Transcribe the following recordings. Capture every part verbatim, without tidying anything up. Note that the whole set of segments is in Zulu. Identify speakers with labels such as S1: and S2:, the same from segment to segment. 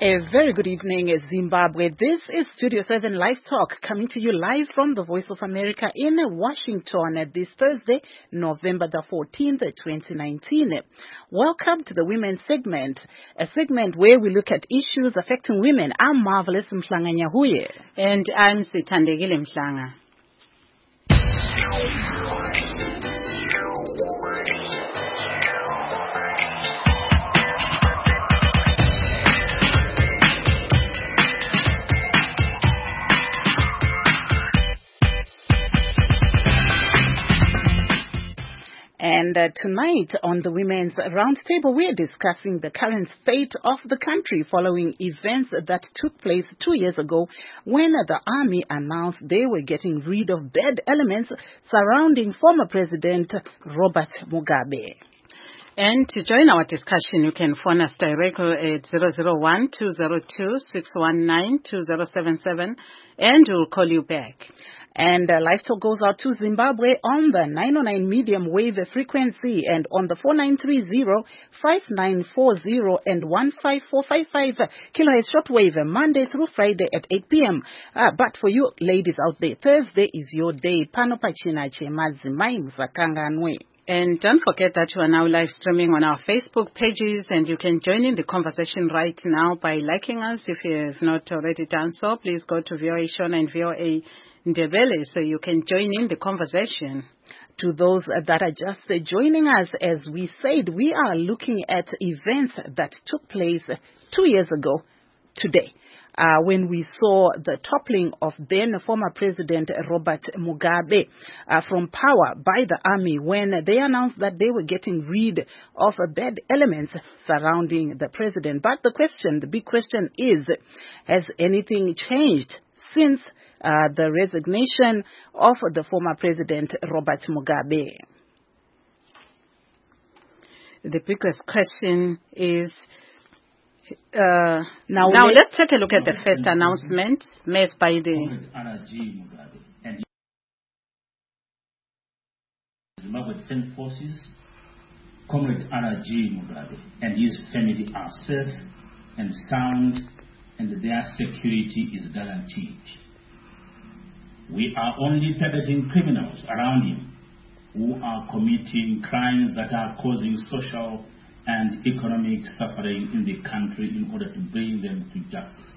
S1: A very good evening, Zimbabwe. This is Studio seven Live Talk, coming to you live from the Voice of America in Washington this Thursday, November the fourteenth, twenty nineteen. Welcome to the Women's Segment, a segment where we look at issues affecting women. I'm Marvelous Mhlanga Nyahuye.
S2: And I'm Sithandekile Mhlanga.
S1: And uh, tonight on the Women's Roundtable, we're discussing the current state of the country following events that took place two years ago when the army announced they were getting rid of bad elements surrounding former President Robert Mugabe.
S2: And to join our discussion, you can phone us directly at zero zero one, two zero two, six one nine, two zero seven seven and we'll call you back.
S1: And uh, Live Talk goes out to Zimbabwe on the nine oh nine medium wave frequency and on the four nine three zero, five nine four zero and one five four five five kilohertz shortwave Monday through Friday at eight p.m. Uh, but for you ladies out there, Thursday is your day. Pano pachina che mazimai msakanganwe.
S2: And don't forget that you are now live streaming on our Facebook pages, and you can join in the conversation right now by liking us. If you have not already done so, please go to V O A Shona and V O A Ndebele so you can join in the conversation.
S1: To those that are just joining us, as we said, we are looking at events that took place two years ago today. Uh, when we saw the toppling of then former President Robert Mugabe uh, from power by the army when they announced that they were getting rid of uh, bad elements surrounding the president. But the question, the big question is, has anything changed since uh, the resignation of the former President Robert Mugabe?
S2: The biggest question is, Uh, now, now let's take a look at the first announcement made by the
S3: Zimbabwe Defense Forces. Comrade R G Mugabe and his family are safe and sound, and their security is guaranteed. We are only targeting criminals around him who are committing crimes that are causing social and economic suffering in the country in order to bring them to justice.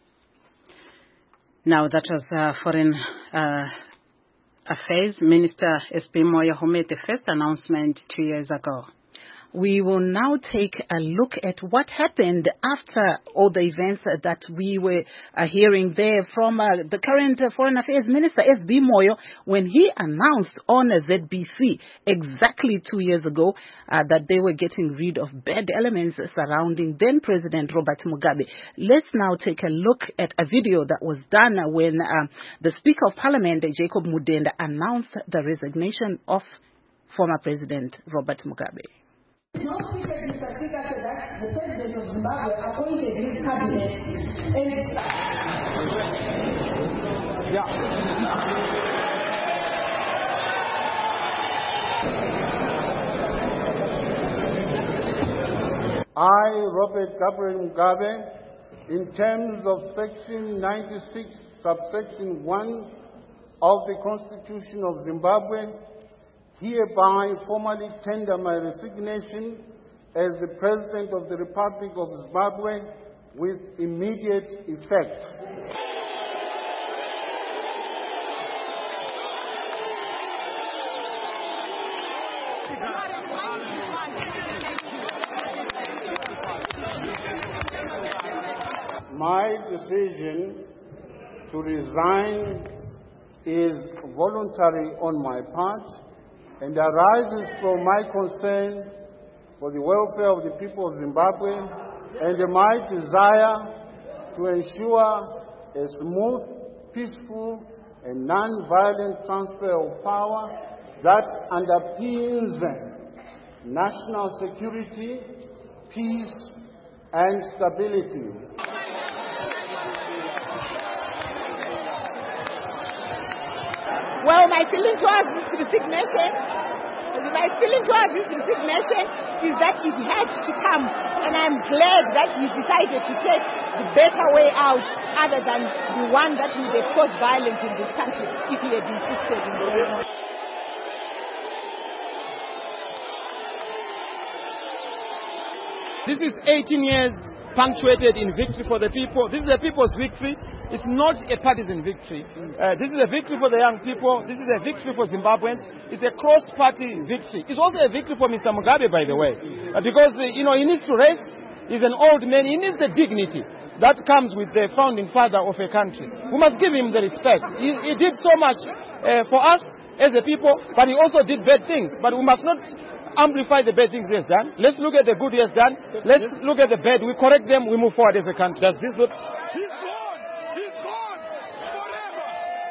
S2: Now, that was uh, Foreign uh, Affairs Minister S B Moyo who made the first announcement two years ago.
S1: We will now take a look at what happened after all the events that we were uh, hearing there from uh, the current uh, Foreign Affairs Minister, S B Moyo, when he announced on uh, Z B C exactly two years ago uh, that they were getting rid of bad elements surrounding then President Robert Mugabe. Let's now take a look at a video that was done when uh, the Speaker of Parliament, Jacob Mudenda, announced the resignation of former President Robert Mugabe.
S4: No speaker, Mister Speaker, said that the President of Zimbabwe appointed his cabinet and
S5: yeah. I, Robert Gabriel Mugabe, in terms of Section ninety-six, subsection one of the Constitution of Zimbabwe, hereby formally tender my resignation as the President of the Republic of Zimbabwe with immediate effect. My decision to resign is voluntary on my part and arises from my concern for the welfare of the people of Zimbabwe and my desire to ensure a smooth, peaceful, and non-violent transfer of power that underpins national security, peace, and stability.
S1: Well, my feeling towards this resignation is my feeling towards this resignation is that it had to come, and I'm glad that he decided to take the better way out other than the one that would have caused violence in this country if he had insisted in the way.
S6: This is eighteen years punctuated in victory for the people. This is a people's victory. It's not a partisan victory. Uh, this is a victory for the young people. This is a victory for Zimbabweans. It's a cross-party victory. It's also a victory for Mister Mugabe, by the way, uh, because uh, you know he needs to rest. He's an old man. He needs the dignity that comes with the founding father of a country. We must give him the respect. He, he did so much uh, for us as a people, but he also did bad things. But we must not amplify the bad things he has done. Let's look at the good he has done. Let's look at the bad. We correct them. We move forward as a country. Does this look? He's gone. He's gone forever.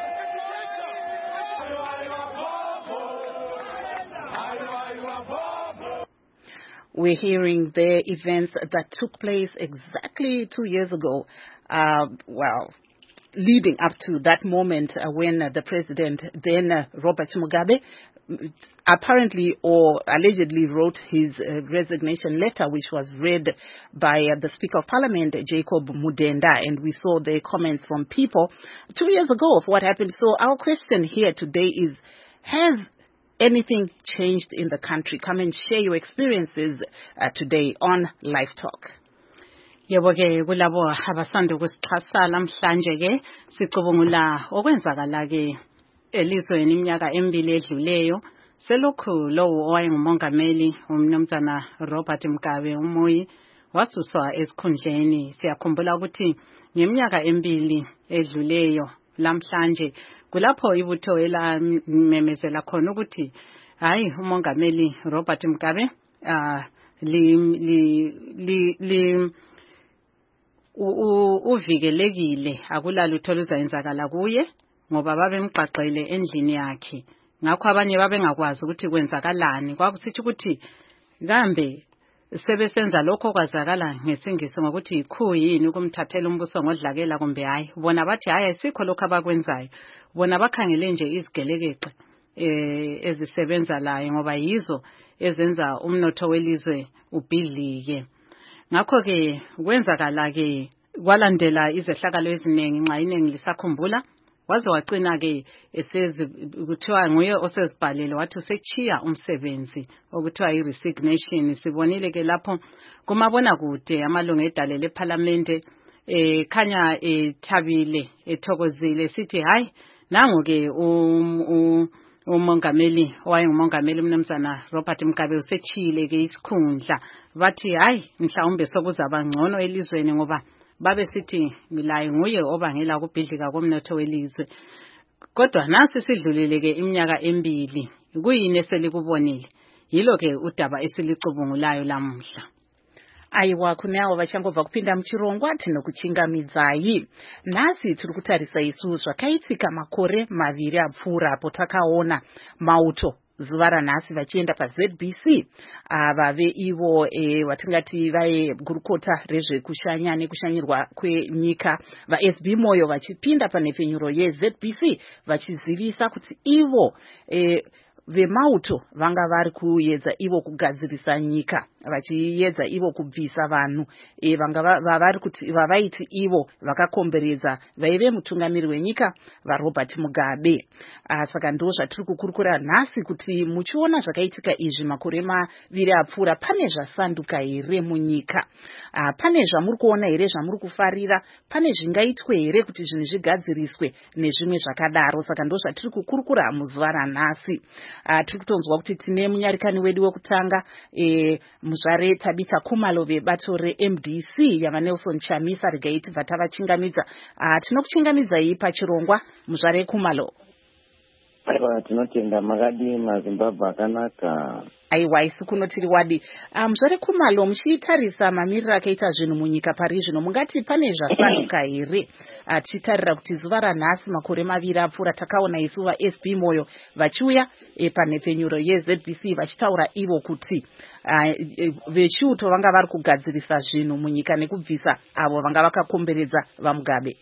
S1: We're hearing the events that took place exactly two years ago. Uh, well, leading up to that moment uh, when uh, the president, then uh, Robert Mugabe, apparently or allegedly wrote his uh, resignation letter, which was read by uh, the Speaker of Parliament, Jacob Mudenda, and we saw the comments from people two years ago of what happened. So our question here today is, has anything changed in the country? Come and share your experiences uh, today on Live Talk.
S2: Yebo ke kulabo abasanda ukusixhasa namhlanje ke sicubungula okwenzakala ke elizweni iminyaka emibili edluleyo selokhu lowo owayengumongameli umnumzana Robert Mugabe uMoyi wasuswa esikhundleni. Siyakhumbula ukuthi ngeminyaka emibili edluleyo lamhlanje kulapho ibutho elamemezela khona ukuthi hayi umongameli Robert Mugabe uh, li li li, li uvikelekile, akulalutho luzayenzakala kuye ngoba babemqaqele endlini yakhe. Ngakho abanye babengakwazi ukuthi kwenzakalani. Kwakusithi ukuthi kambe sebesenza lokho kwazakala ngesingisi ngokuthi ikhu yini ukumthathela umbuso ngodlakela kumbe hayi. Bona bathi hayi asikho lokho abakwenzayo. Bona bakhangele nje izigelekeqe eh ezisebenza layo ngoba yizo ezenza umnotho welizwe ubhidlike. Ngakho ke kwenzakala ke kwalandela izehlakalo eziningi nxa iningi lisakhumbula waze wacina ke esezi kuthiwa nguye osezibhalele wathi usechiya umsebenzi okuthiwa i-resignation. Sibonile ke lapho kumabona kude amalungu edale leParliament eh khanya ethabile ethokozile sithi hayi nangu ke um umongameli owayengumongameli umnumzana Robert Mugabe usechile ke isikhundla. Bathi hayi mhlawumbe sokuzaba ngcono elizweni ngoba babe sithi milaye nguye obangela ukubhidlika komnotho welizwe. Kodwa nasi sidlulile ke iminyaka emibili, kuyini eselikubonile? Yilo ke udaba esilicubungulayo lamuhla.
S1: Aiwa kunawo vachangobva kupinda muchirongwa tinokuchingamidzayi. Nhasi tiri kutarisa isu zvakaitika makore maviri apfuura apo takaona mauto zuva ranhasi vachienda paZ B C vave ivo e, vatingati vaigurukota rezvekushanya nekushanyirwa kwenyika vaS B Moyo vachipinda panhepfenyuro yeZ B C vachizivisa kuti ivo e, vemauto vanga vari kuedza ivo kugadzirisa nyika vachiedza ivo kubvisa vanhu e, vanga vavari kuti vavaiti ivo vakakomberedza vaive mutungamiri wenyika vaRobert Mugabe. Saka ndo zvatiri kukurukura nhasi kuti muchiona zvakaitika izvi makore maviri apfuura pane zvasanduka here munyika? A, pane zvamuri kuona here zvamuri kufarira? Pane zvingaitwe here kuti zvinhu zvigadziriswe nezvimwe zvakadaro? Saka ndo zvatiri kukurukura muzuva ranhasi. Uh, tiri kutonzwa kuti tine munyarikani wedu wekutanga e, muzvare Tabitha Khumalo vebato reM D C yava Nelson Chamisa regaiti vatavachingamidza. Uh, tinokuchingamidzai pachirongwa muzvare Khumalo.
S7: Aiwa tinotenda makadi maZimbabwe akanaka.
S1: Aiwa isu kuno tiri wadi. Muzvare um, Khumalo muchitarisa mamiriro akaita zvinhu munyika pari zvino mungati pane zvasanuka here? Tichitarira kuti zuva ranhasi makore maviri apfuura takaona isu vaS B Moyo vachiuya e, panhepfenyuro yeZ B C vachitaura ivo kuti uh, vechiuto vanga vari kugadzirisa zvinhu munyika nekubvisa avo vanga vakakomberedza vaMugabe.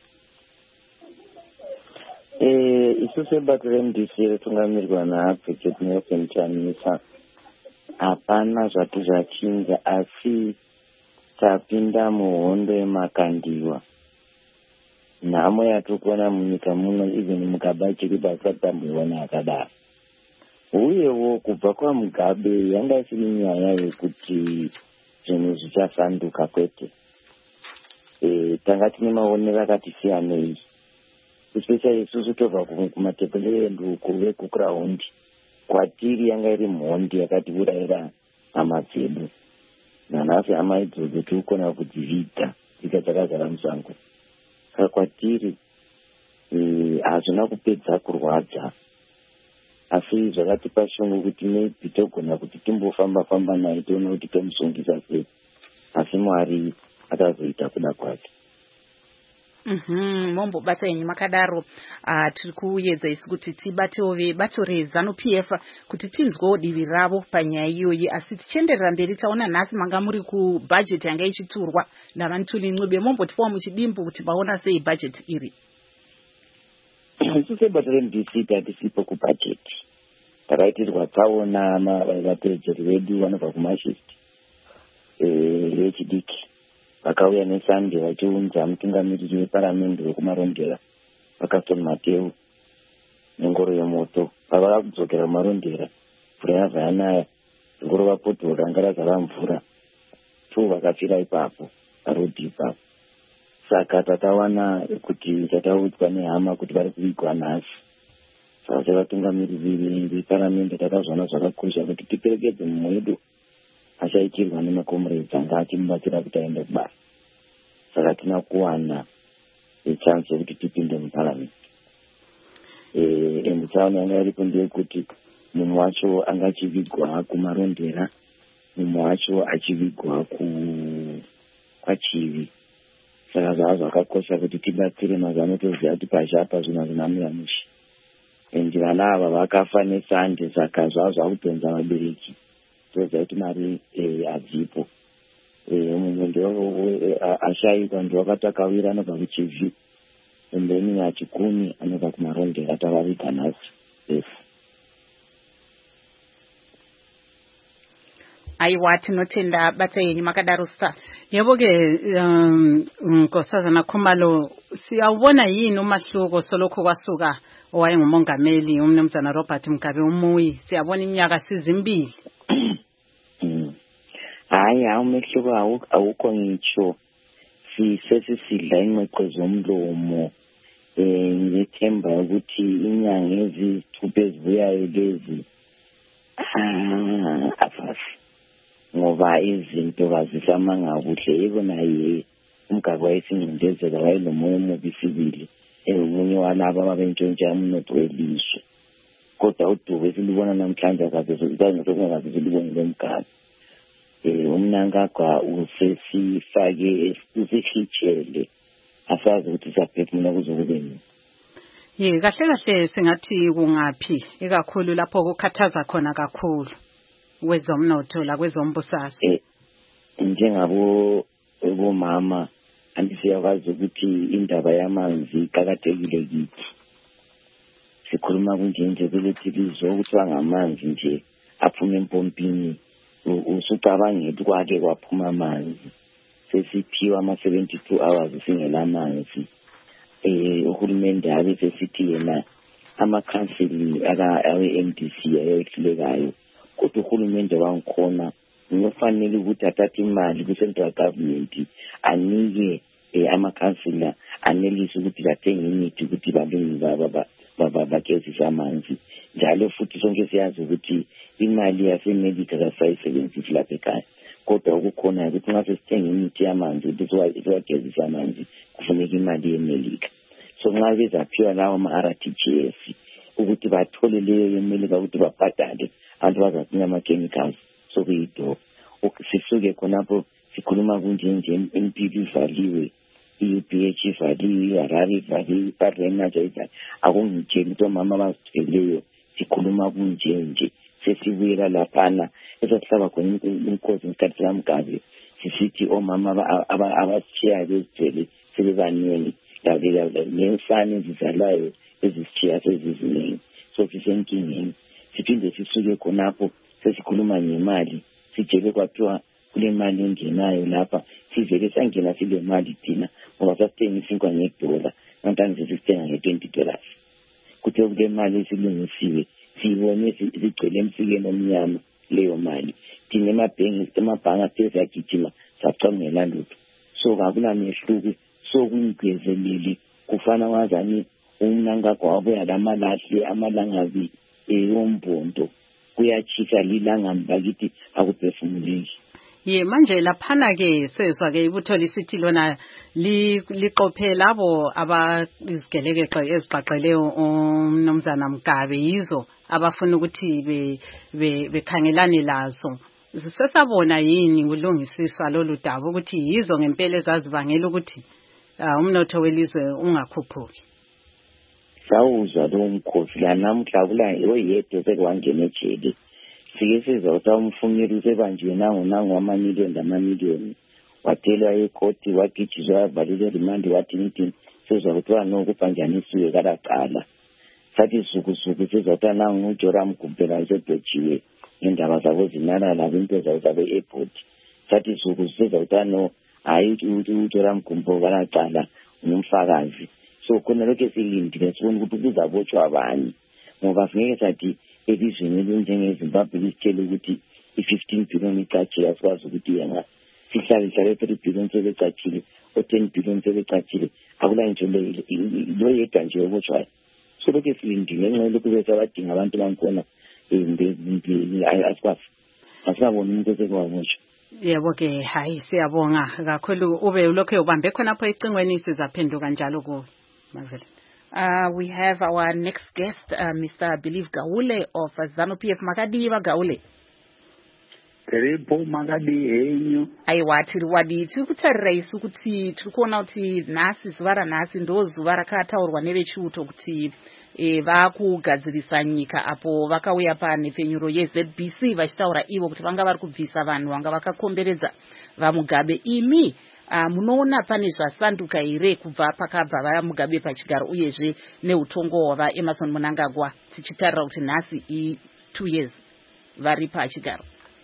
S7: Eh, isu sebato reM D C retungamirirwa naAdvocate Nelson Chamisa hapana zvati zvachinja, asi tapinda muhondo yemakandiwa. Nhamo yatokona munyika muno even Mugabe achiripo asati tamboiona akadaro. Uyewo kubva kwaMugabe yanga isiri nyaya yekuti zvinhu zvichasanduka kwete. E, tanga tine maonero akati siyanei, especially isusu tobva kumatepele enduku vekukuraundi. Kwatiri yanga iri mhondi yakatiurayira hama dzedu. Nanhasi hama idzodzo tikukona kudziviga dzika dzakazara musango. Saka kwatiri hazvina kupedza kurwadza, asi zvakatipa shungu kuti maybe togona kuti timbofamba famba naye tione kuti tomusungisa sei, asi Mwari akazoita kuda kwake.
S1: Mhm, mombo bata yenyu makadaro. Uh, tiri kuedza isu kuti tibatewo vebato reZANU P F kuti tinzwewo divi ravo panyaya iyoyi, asi tichienderera mberi taona nhasi manga muri kubhajeti yanga ichiturwa navanthuli Ncube. Mombo tipawo muchidimbu kuti maona sei bhajeti iri?
S7: Isu sebato reM D C tatisipo kubhajeti, takaitirwa taona vateedzeri vedu vanobva kuMashist vechidiki vakauya nesande vachiunza mutungamiriri weparamende wekumarondera Pakaston Mateu nengoro yemoto. Pavava kudzokera kumarondera mvura yabva yanaya, ngoro vapoto ranga razara mvura, tu vakafira ipapo parodhi ipapo. Saka tatawana kuti tataudzwa nehama kuti vari kuvigwa nhasi. Saka sevatungamiriri veparamende takazvaona zvakakosha kuti tiperekedze mumwe wedu achaitirwa nemakomureds anga achimubatsira kuti aende kubasa. Saka tina kuwana chance yekuti tipinde muparamendi. Ende tsaona yanga iripo ndeyekuti mumwe wacho anga achivigwa kumarondera, mumwe wacho achivigwa kwaChivi. Saka zvava zvakakosha kuti tibatsire mazano toziva kuti pazhapa zvinhu zvinamira mushe. Ende vana ava vakafa nesande, saka zvava zvakudhonza vabereki. Toziva kuti mari hadzipo. Mumwe ashaikwa ndowakati akawira anobva kuChivi, ende mumwe achikumi anobva kumarondera tavaviga nhasi. Yes.
S1: Aiwa, tinotenda bata yenyu makadaro star.
S2: Yebo ke Nkosazana Khumalo, siyawubona yini umahluko solokho kwasuka owayengumongameli uMnumzana Robert Mugabe umuyi, siyabona iminyaka sizimbili?
S7: Hayi, umehluko awukho ngitsho. Sisesisidla ingqeqo zomlomo. Ngithemba ukuthi inyanga ezithupha ezibuyayo lezi afasi ngoba izinto kazisamanga kuhle. Yebo naye uMgabe wayesingcindezela, wayelomoya omubi sibili, omunye walaba ababentshontsha umnotho welizwe. Kodwa uDube silibona namhlanje akaze silibone loMgabe. Umnankagwa usesifake usihitshele, asazi ukuthi siyaphefumula kuzokubeni.
S2: Ye, kahle kahle singathi kungaphi ekakhulu lapho kukhathaza khona kakhulu kwezomnotho la kwezombusazwe?
S7: Njengabo bomama andisiyakwazi ukuthi indaba yamanzi iqakathekile kithi. Sikhuluma kunje nje ukuthi lizo ukuthi angamanzi nje aphuma empompini, usucabangela kwake kwaphuma amanzi. Sesiphiwa ama seventy-two hours singela amanzi. Eh uhulumende abe sesithi yena amakhanseli awe-M D C ayehlulekayo, kodwa uhulumende wangikhona unofanele ukuthi athathe imali ku-central government anike amakhansela anelise ukuthi bathenge imithi ukuthi balungi bagezise amanzi. Njalo futhi sonke siyazi ukuthi imali yaseMelika kasayisebenzisi lapha ekhaya, kodwa ukukhona ukuthi nxa sesithenga imithi yamanzi ukuthi siwagezise amanzi kufuneka imali yeMelika. So nxa bezaphiwa lawo ma-R T G S ukuthi bathole leyo yeMelika ukuthi babhadale abantu bazathenga ama-chemicals, so kuyidoro. Sisuke khonapho sikhuluma kunjenje, impilo ivaliwe, i-U P H ivaliwe, iHarare ivaliwe, iParlenaja ivaliwe. Akungitsheli ukuthi omama abazithweleyo sikhuluma kunjenje. Sesibuyela laphana esasihlaba khona inkosi ngesikhathi sikaMgabe sisithi omama abasitshiya bezithwele sebebaningi, nensane ezizalayo ezisitshiya seziziningi. So sisenkingeni, siphinde sisuke khonapho sesikhuluma ngemali sijele kwathiwa kule mali engenayo lapha sivele sangena sile mali thina ngoba sasithenga isinkwa ngedola namhlanje sisithenga nge-twenty dollars kuthe kule mali esilungisiwe siyibone sigcwele emsikeni omnyama leyo mali thina emabhengi emabhanga sesiyagijima sacamela lutho so kakunamehluko so kuyigwezelile kufana wazani umnanga kwabuya lamalahle amalangabi eyombonto kuyachisa lilanga mbakithi akuphefumuleki.
S2: Ye manje laphana ke sezwa ke ibutho lisithi lona liqophe labo abazigelekeqe ezixaqele uMnumzana Mugabe yizo abafuna ukuthi bekhangelane lazo. Sesabona yini kulungisiswa lolu daba ukuthi yizo ngempela ezazibangela ukuthi umnotho welizwe ungakhuphuki?
S7: Sawuzwa lo mkhosi la namhla kula oyedwa sekwangena ejele sike sizotha umfumiri usebanjiwe nango nango amamiliyoni amamiliyoni wathelwa ekoti wagijizwa valile remand wathi nithi sizwa kuthiwa nokupanjanisiwe kalaqala sathi sukusuku sizotha nango uJoram Gumbela sebhejiwe indaba zabo zinala labo into zabo zabe airport sathi suku sizotha no hayi uJoram Gumbela kalaqala umfakazi so khona lokho silindile sibona ukuthi kuzabotshwa abanye ngoba singeke sathi elizweni elinjengeZimbabwe lisitshele ukuthi i-fifteen billion icatshile asikwazi ukuthi yena sihlale hlale three billion sebecatshile o-ten billion sebecatshile akula nje lo yedwa nje obotshwayo so lokho silindile ngenxa lokhu bese abadinga abantu bankhona asikwazi asingaboni umuntu osekwabotsha.
S2: Yebo ke hayi siyabonga kakhulu ube ulokho ubambe khona apho ecingweni sizaphenduka njalo kuwe.
S1: Uh, we have our next guest, uh, Mister Believe Gaule of ZANU-P F. Makadiva Gaule.
S8: Karibu Makadi henyu.
S1: Aiwa tiri waditi kutarisa kuti turikuona kuti nhasi zuva ranhasi ndo zuva rakataurwa nevechiuto kuti e, vakugadzirisa nyika apo vakauya panhepfenyuro yeZ B C vachitaura ivo kuti vanga vari kubvisa vanhu vanga vakakomberedza vaMugabe. Imi Uh, munoona pane zvasanduka here kubva pakabva vaMugabe pachigaro uyezve neutongo hwava Emmerson Mnangagwa tichitarira kuti nhasi i two years vari pachigaro?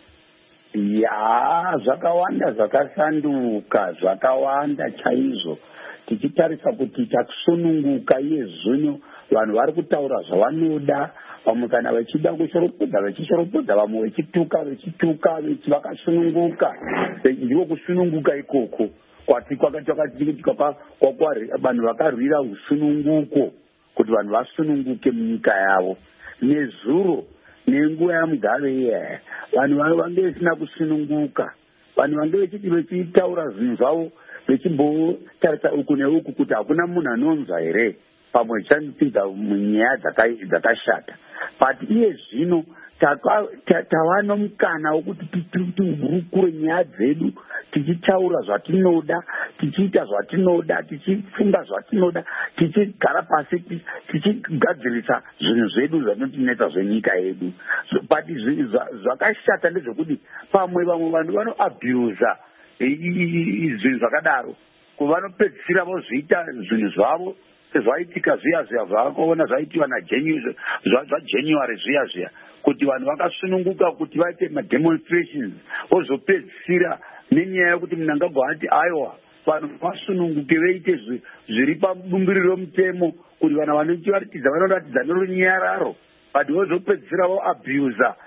S8: Ya zvakawanda zvakasanduka zvakawanda chaizvo tichitarisa kuti takusununguka iye zvino vanhu vari kutaura zvavanoda vamwe kana vachida kushoropodza vachishoropodza vamwe vachituka vachituka vakasununguka ndiko kusununguka ikoko kwati kwakatakatika vanhu vakarwira usununguko kuti vanhu vasununguke munyika yavo nezuro nenguva yaMugabe iye vanhu vange vasina kusununguka vanhu vange vachiti vachitaura zvinhu zvavo vachimbotarisa uku neuku kuti hakuna munhu anonzwa here pamwe chanopinza munyaya dzakashata but iye zvino tava nomukana wokuti tiurukure nyaya dzedu tichitaura zvatinoda tichiita zvatinoda tichifunga zvatinoda tichigara pasi tichigadzirisa zvinhu zvedu zvanotinetsa zvenyika yedu but zvakashata ndezvekuti pamwe vamwe vanhu vanoabhusa zvinhu zvakadaro kuvanopedzisira vozviita zvinhu zvavo sezvaitika zviya zviya zvavakuona zvaitiwa zvajanuary zviya zviya kuti vanhu vakasununguka kuti vaite mademonstrations vozopedzisira nenyaya yekuti Mnangagwa ati aiwa vanhu vasununguke veite zviri pabumbiriro romutemo kuti vanhu vanochivaratidza vanoratidza nerunyararo but vozopedzisira voabhusa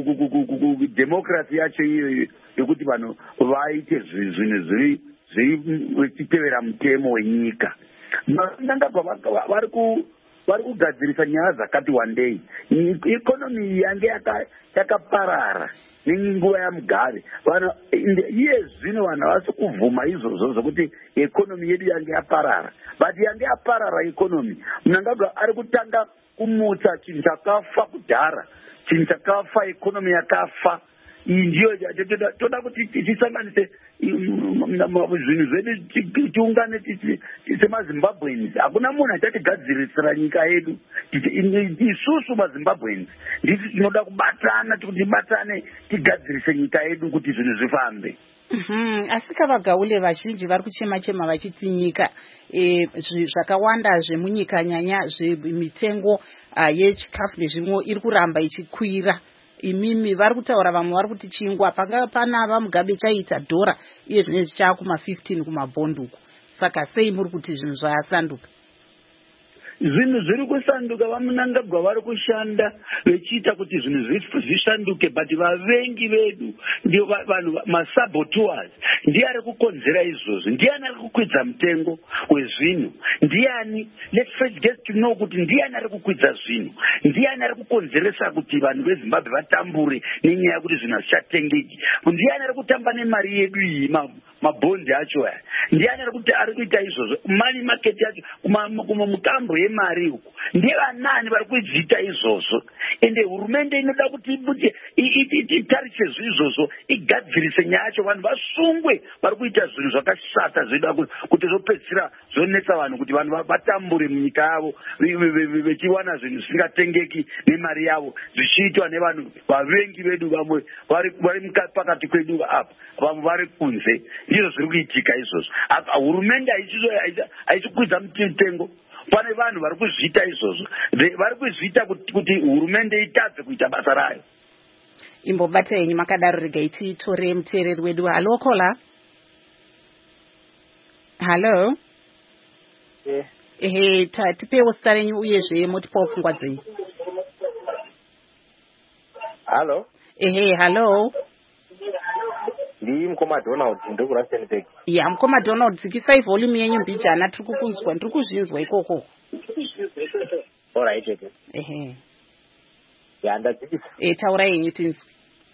S8: democracy yacho iyoyo yekuti vanhu vaite zvinhu zviri vachitevera mutemo wenyika. Mnangagwa vari kugadzirisa nyaya dzakati wandei ikonomi yange yakaparara nenguva yaMugabe iye zvino vanhu havasi kuvhuma izvozvo zvokuti ikonomi yedu yange yaparara but yange yaparara ikonomi Mnangagwa ari kutanga kumutsa chinhu chakafa kudhara chinhu chakafa ikonomi yakafa iyi ndiyo toda kuti tisanganise zvinhu zvedu tiungane semaZimbabweans hakuna munhu achatigadzirisira nyika yedu isusu maZimbabweans ndisi tinoda kubatana kuti tibatane tigadzirise nyika yedu kuti zvinhu zvifambe.
S1: Asi Gaule vazhinji vari kuchema-chema vachiti nyika zvakawanda zvemunyika nyanya zvemitengo yechikafu nezvimwe iri kuramba ichikwira imimi vari kutaura vamwe vari kuti chingwa panga panava Mugabe chaita dhora iye zvinezvi chaakuma fifteen kumabhonduku. Saka sei muri kuti zvinhu zvasanduka?
S8: Zvinhu zviri kusanduka, vamunangagwa vari kushanda vechiita kuti zvinhu zvishanduke, but vavengi vedu ndio vanhu masaboteurs ndiye ari kukonzera izvozvo. Ndiani ari kukwidza mutengo wezvinhu? Ndiani? Let's first get to know kuti ndiani ari kukwidza zvinhu, ndiani ari kukonzeresa kuti vanhu veZimbabwe vatambure nenyaya yekuti zvinhu hazvichatengeki. Ndiani ari kutamba nemari yedu iyi, mabhondi acho aya? Ndiani ari kuti ari kuita izvozvo? Money market yacho kumutambo yemari uku ndiye vanani vari kudziita izvozvo. Ende hurumende inoda kuti itarise izvozvo, igadzirise nyaya yacho, vanhu vasungwe vari kuita zvinhu zvakashata zvinoda kuti zvopedzisira zvonetsa vanhu kuti vanhu vatambure munyika yavo vechiwana zvinhu zvisingatengeki nemari yavo, zvichiitwa nevanhu vavengi vedu. Vamwe vari pakati kwedu apa, vamwe vari kunze. Ndizvo zviri kuitika izvozvo. Hurumende haisi kukwidza mutengo. Pane vanhu vari kuzviita izvozvo, vari kuzviita kuti hurumende itadze kuita basa rayo.
S1: Imbobata yenyu makadaro, regai titore muteereri wedu. Halo kola. Halo.
S9: Eh.
S1: Ehe, tipewo zita renyu uyezve motipawo pfungwa dzenyu.
S9: Halo.
S1: Ehe, halo.
S9: Ndii mukoma Donald ndiri kuRustenburg.
S1: Ya, mukoma Donald, dzikisai volume yenyu mbijana, tiri kukunzwa, ndiri kuzvinzwa ikoko.
S9: All right, okay.
S1: Ehe.
S9: Ya, ndadzikisa.
S1: Eh, taura yenyu tinzwe.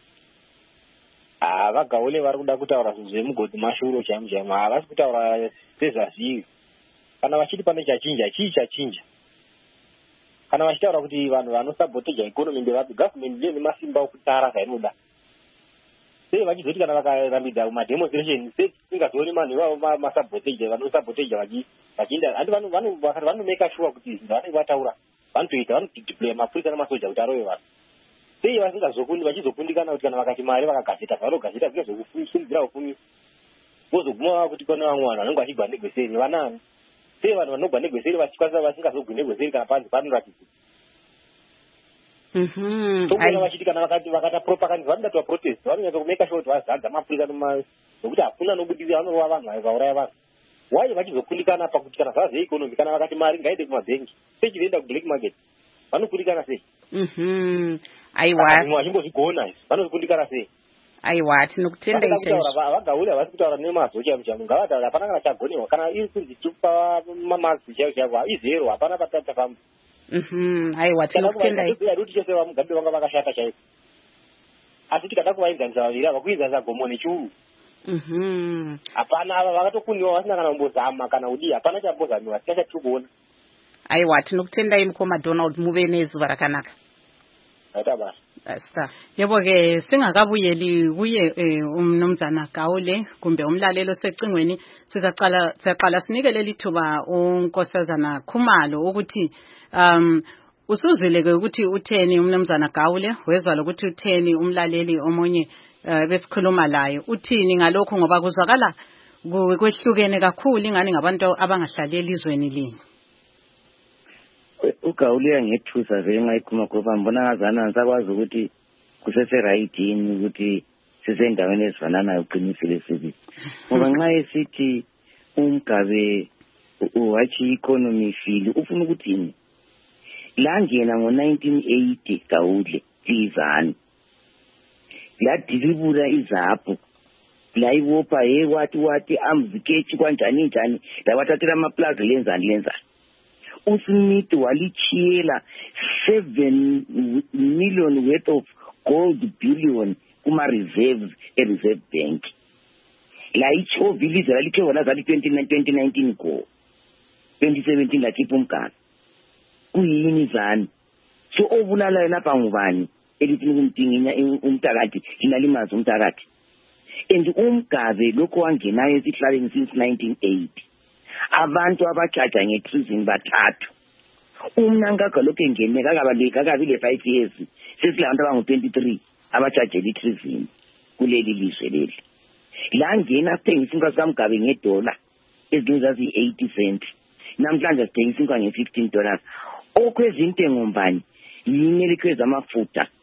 S9: Ah, vagaule vari kuda kutaura zvinhu zvemugodhi mashuro chaimo chaimo. Havasi kutaura sezvazviri. Kana vachiti pane chachinja, chii chachinja? Kana vachitaura kuti vanhu vanosaboteja ikonomi ndevapi, government ndiyo nemasimba okutara zvainoda. Sei vachizoti kana vakarambidza mademonstration, sei tisingazooni vanhu ivavo masaboteja, vanosaboteja vachienda. Handi vanhu vanomeka sure kuti zvinhu vanenge vataura vanotoita, vanodeploya mapurisa namasoja kuti arove vanhu. Sei vasingazokundi vachizokundikana kuti kana vakati mari vakagazeta vanogazeta zvinozokusimudzira ufumi, vozoguma kuti kune vamwe vanhu vanenge vachigwa negweseri vanani. Sei vanhu vanogwa negweseri vachikwanisa vasingazogwi negweseri kana panzi panoratidza.
S1: Mhm.
S9: Tongona vachiti kana vakati vakata propaganda vanoda kuita protest, vanonyatsa kumeka sure kuti vazadza mapurisa nokuti hakuna nobudirira, vanorova vanhu vauraya vanhu. Why vachizokundikana pakuti kana zvava zveikonomi, kana vakati mari ngaende kumabhengi, sei chizoenda kublack market, vanokundikana sei?
S1: Mhm. Aiwa.
S9: Vamwe vachimbozvigona izvi, vanokundikana sei?
S1: Aiwa, tinokutendai chaizvo.
S9: Vagaule havasi kutaura nemazo chaivo chaivo, ngavataura hapana kana chagonewa, kana iri kunzi tipa mamazi chaivo chaivo, izero hapana patatafamba.
S1: Mhm. Aiwa, tinokutendai.
S9: Kuti chose vaMugabe vanga vakashata chaivo. Asi tikada kuvaenzanisa vaviri ava, kuenzanisa Gomo neChuru.
S1: Mhm.
S9: Hapana, ava vakatokuniwa vasina kana kumbozama kana kudii, hapana chambozamiwa, tina chatiri kuona.
S1: Aiwa, tinokutendai mukoma Donald, muve nezuva rakanaka.
S9: Aita basa.
S1: Asta.
S2: Yebo ke singakabuyeli kuye umnumzana Gaule kumbe umlalelo secingweni, sizaqala siyaqala sinikele lithuba unkosazana Khumalo ukuthi um usuzwileke ukuthi utheni umnumzana Gaule, wezwa lokuthi utheni umlaleli omunye besikhuluma laye, uthini ngalokho ngoba kuzwakala kwehlukene kakhulu ingani ngabantu abangahlali elizweni linye.
S7: Ugaule yangethusa vele nxa ikhuluma ngoba mbona ngazana ngisakwazi ukuthi kusese right yini ukuthi sisendaweni ezifananayo uqinisile sibi. Ngoba nxa esithi uMgabe uwachi economy feel ufuna ukuthini? La ngena ngo nineteen eighty Gaule izani. La dilibula izapo. La iwopa ye wathi wathi amzikechi kanjani njani. La wathathela ama plaza lenzani lenzani. uSmith walichiyela seven million worth of gold billion kuma reserves e reserve bank. La icho village lalikhe wona zali twenty nineteen go twenty seventeen la khipha umgaba kuyini zani. So ovulala yena pangubani elithi kumdinginya umtakati inalimazi umtakati. And uMgabe lokho wangenayo esihlaleni since nineteen eighty. Abantu abachaja ngetreason bathathu. Umnangaka lokho engene kakabaleka kakabile five years sesilabantu abangu twenty-three abachaje litreason kuleli lizwe leli. La ngena athengisa inka kaMgabe ngedollar ezingazi eighty cent. Namhlanje sithengisa inka nge fifteen dollars. Okwezintengo mbani yini elikhweza amafutha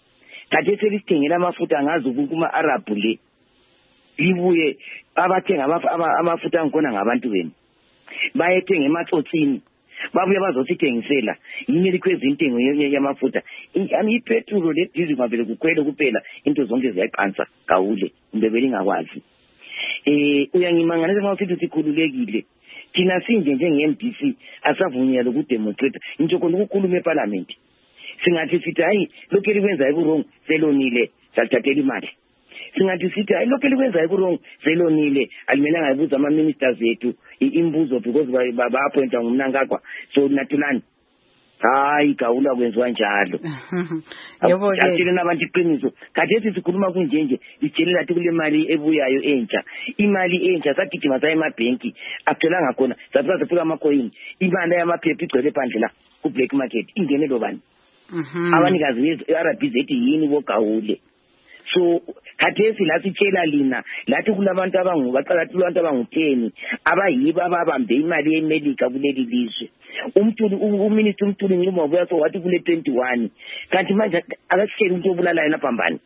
S7: kade selithengela amafuta ngazi kuma Arab le libuye abathenga amafuta angkhona ngabantu benu bayethenga ematsotsini babuye bazosithengisela yini likhweza intengo yamafuta ami ipetrol le diesel mabele kukwele kuphela into zonke ziyaqansa kawule kumbe belingakwazi eh uyangimanganisa uma usithi sikhululekile thina sinje njenge-M D C asavunyelwa ukudemonstrate nje khona ukukhuluma eParliament singathi sithi hayi lokho elikwenza ekurong selonile sathathela imali singathi sithi hayi lokho elikwenza ekurong selonile alimelanga ibuza ama ministers ethu imbuzo because baba appointwa ngumnankagwa so nathulani hayi gawula kwenziwa njalo
S2: yebo ke
S7: athile nabantu iqiniso kade sikhuluma kunjenje ijele lathi kule mali ebuyayo entsha imali entsha sagijima sa emabhenki akuthelanga khona sasaze fika amacoin imali yamaphepha igcwele phandle la ku black market ingene lo bani abanikazi be-R B Z yini bogawule so khathesi la sitshela lina lathi kulabantu abangu baqalathi abantu abangu-ten abayibo ababambe imali yeMelika kuleli lizwe umthuli uminister umthuli ngima wabuya so wathi kule twenty-one kanti manje akasitshela into obulalayo naphambani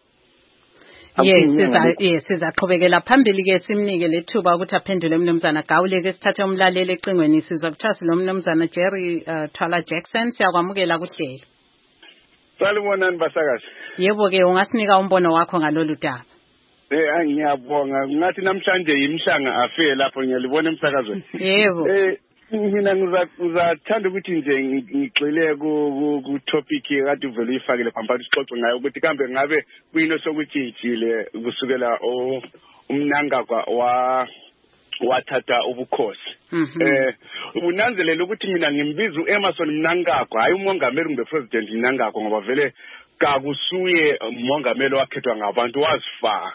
S2: yes siza yes sizaqhubekela phambili ke simnike lethuba ukuthi aphendule umnumzana Gawule ke sithathe umlaleli ecingweni sizwa kuthasi lo mnumzana Jerry uh, Twala Jackson siyakwamukela kuhlelo.
S10: Salibonani basakazi.
S2: Yebo ke ungasinika umbono wakho ngalolu daba.
S10: Eh angiyabonga ngathi namhlanje imhlanga afe lapho ngiyalibona emsakazweni.
S2: Yebo.
S10: Eh mina ngizathanda ukuthi nje ngigxile ku topic ekade uvele uyifakile phambili sixoxe ngayo ukuthi kambe ngabe kuyino sokutshintshile kusukela umnankagwa wa wathatha ubukhosi. Eh unanzelela ukuthi mina ngimbiza uEmmerson Mnangagwa hayi umongameli kumbe president Mnangagwa ngoba vele kakusuye umongameli wakhethwa ngabantu wazifaka.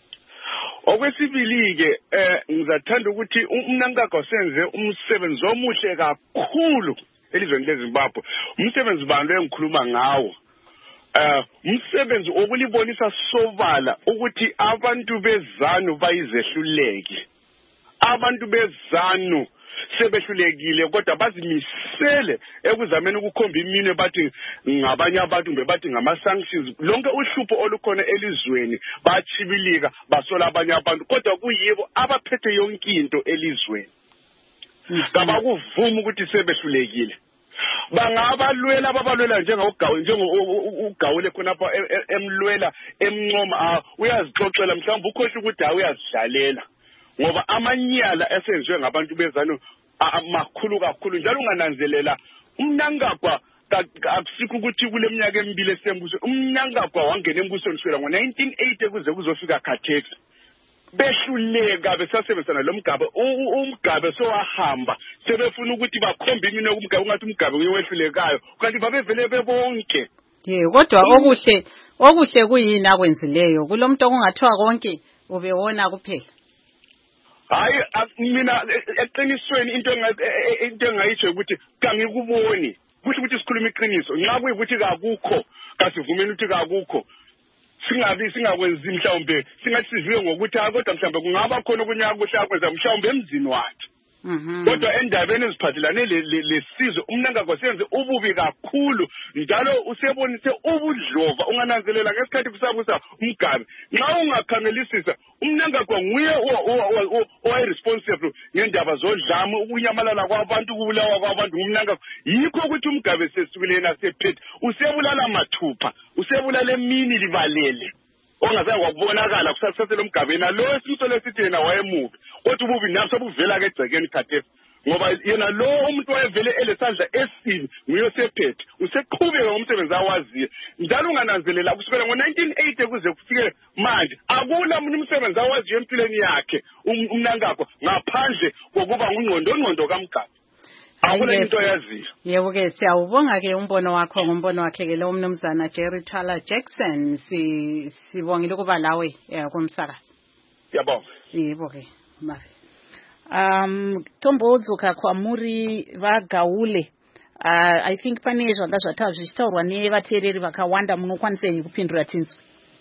S10: Okwesibili ke eh ngizathanda ukuthi uMnangagwa senze umsebenzi omuhle kakhulu elizweni leZimbabwe. Umsebenzi bani engikhuluma ngawo? Eh umsebenzi okulibonisa sobala ukuthi abantu bezanu bayizehluleki. Abantu bezanu sebehlulekile kodwa bazimisele ekuzameni ukukhomba iminwe bathi ngabanye abantu mbe bathi ngama sanctions lonke uhlupho olukhona elizweni bachibilika basola abanye abantu kodwa kuyibo abaphethe yonke into elizweni kabakuvuma ukuthi sebehlulekile bangabalwela ababalwela njengawuGawule njengogawule khonapha emlwela emncoma uyazixoxela mhlawumbe ukhohle ukuthi hayi uyazidlalela ngoba amanyala esenziwe ngabantu bezanu amakhulu kakhulu njalo ungananzelela uMnangagwa akusikho ukuthi kule minyaka emibili esembuso uMnangagwa wangena embusweni kusukela ngo nineteen eighty kuze kuzofika khathesi behluleka besasebenzana lo Mgabe uMgabe sowahamba sebefuna ukuthi bakhombe iminwe kuMgabe ungathi uMgabe uyehlulekayo kanti babevele bebonke
S2: ye kodwa okuhle okuhle kuyini akwenzileyo kulomuntu okungathiwa konke ubewona kuphela.
S10: Hayi mina eqinisweni into into engayitsho ukuthi kangikuboni kuhle ukuthi sikhuluma iqiniso nxa kuyikuthi akukho kasivumeni ukuthi akukho singabi singakwenzi mhlawumbe singathi siziwe ngokuthi kodwa mhlawumbe kungaba khona okunyaka kuhle akwenza mhlawumbe emzini wakhe kodwa endabeni eziphathelane lesizwe uMnangagwa senze ububi kakhulu njalo usebonise ubudlova ungananzelela ngesikhathi kusabusa uMgabe nxa ungakhangelisisa uMnangagwa nguye owayeresponsible ngendaba zodlame ukunyamalala kwabantu ukubulawa kwabantu uMnangagwa yikho ukuthi uMgabe sesukile nasephethe usebulala mathupha usebulala emini libalele ongazange wakubonakala kusasele uMgabena lo esimsole sithi yena wayemubi kodwa ububi naso buvela ke egcekeni khathesi ngoba yena lo umuntu wayevele elesandla esibi nguyosephethe useqhubeka ngomsebenzi awaziyo njalo ungananzelela kusukela ngo nineteen eighty kuze kufike manje akula umuntu umsebenzi awaziyo empilweni yakhe uMnangagwa ngaphandle kokuba ngungqondo ngqondo kaMgabe akula into yaziyo.
S2: Yebo ke siyawubonga ke umbono wakho ngombono wakhe ke lo umnumzana Jerry Twala Jackson si sibongile kuba lawe kumsakazi.
S10: Yabonga.
S2: Yebo ke mari.
S1: Um Tombozuka kwa muri vaGawule uh, I think pane zvanga zvata zvichitaurwa nevateereri vakawanda munokwanisa kupindura tinzwi.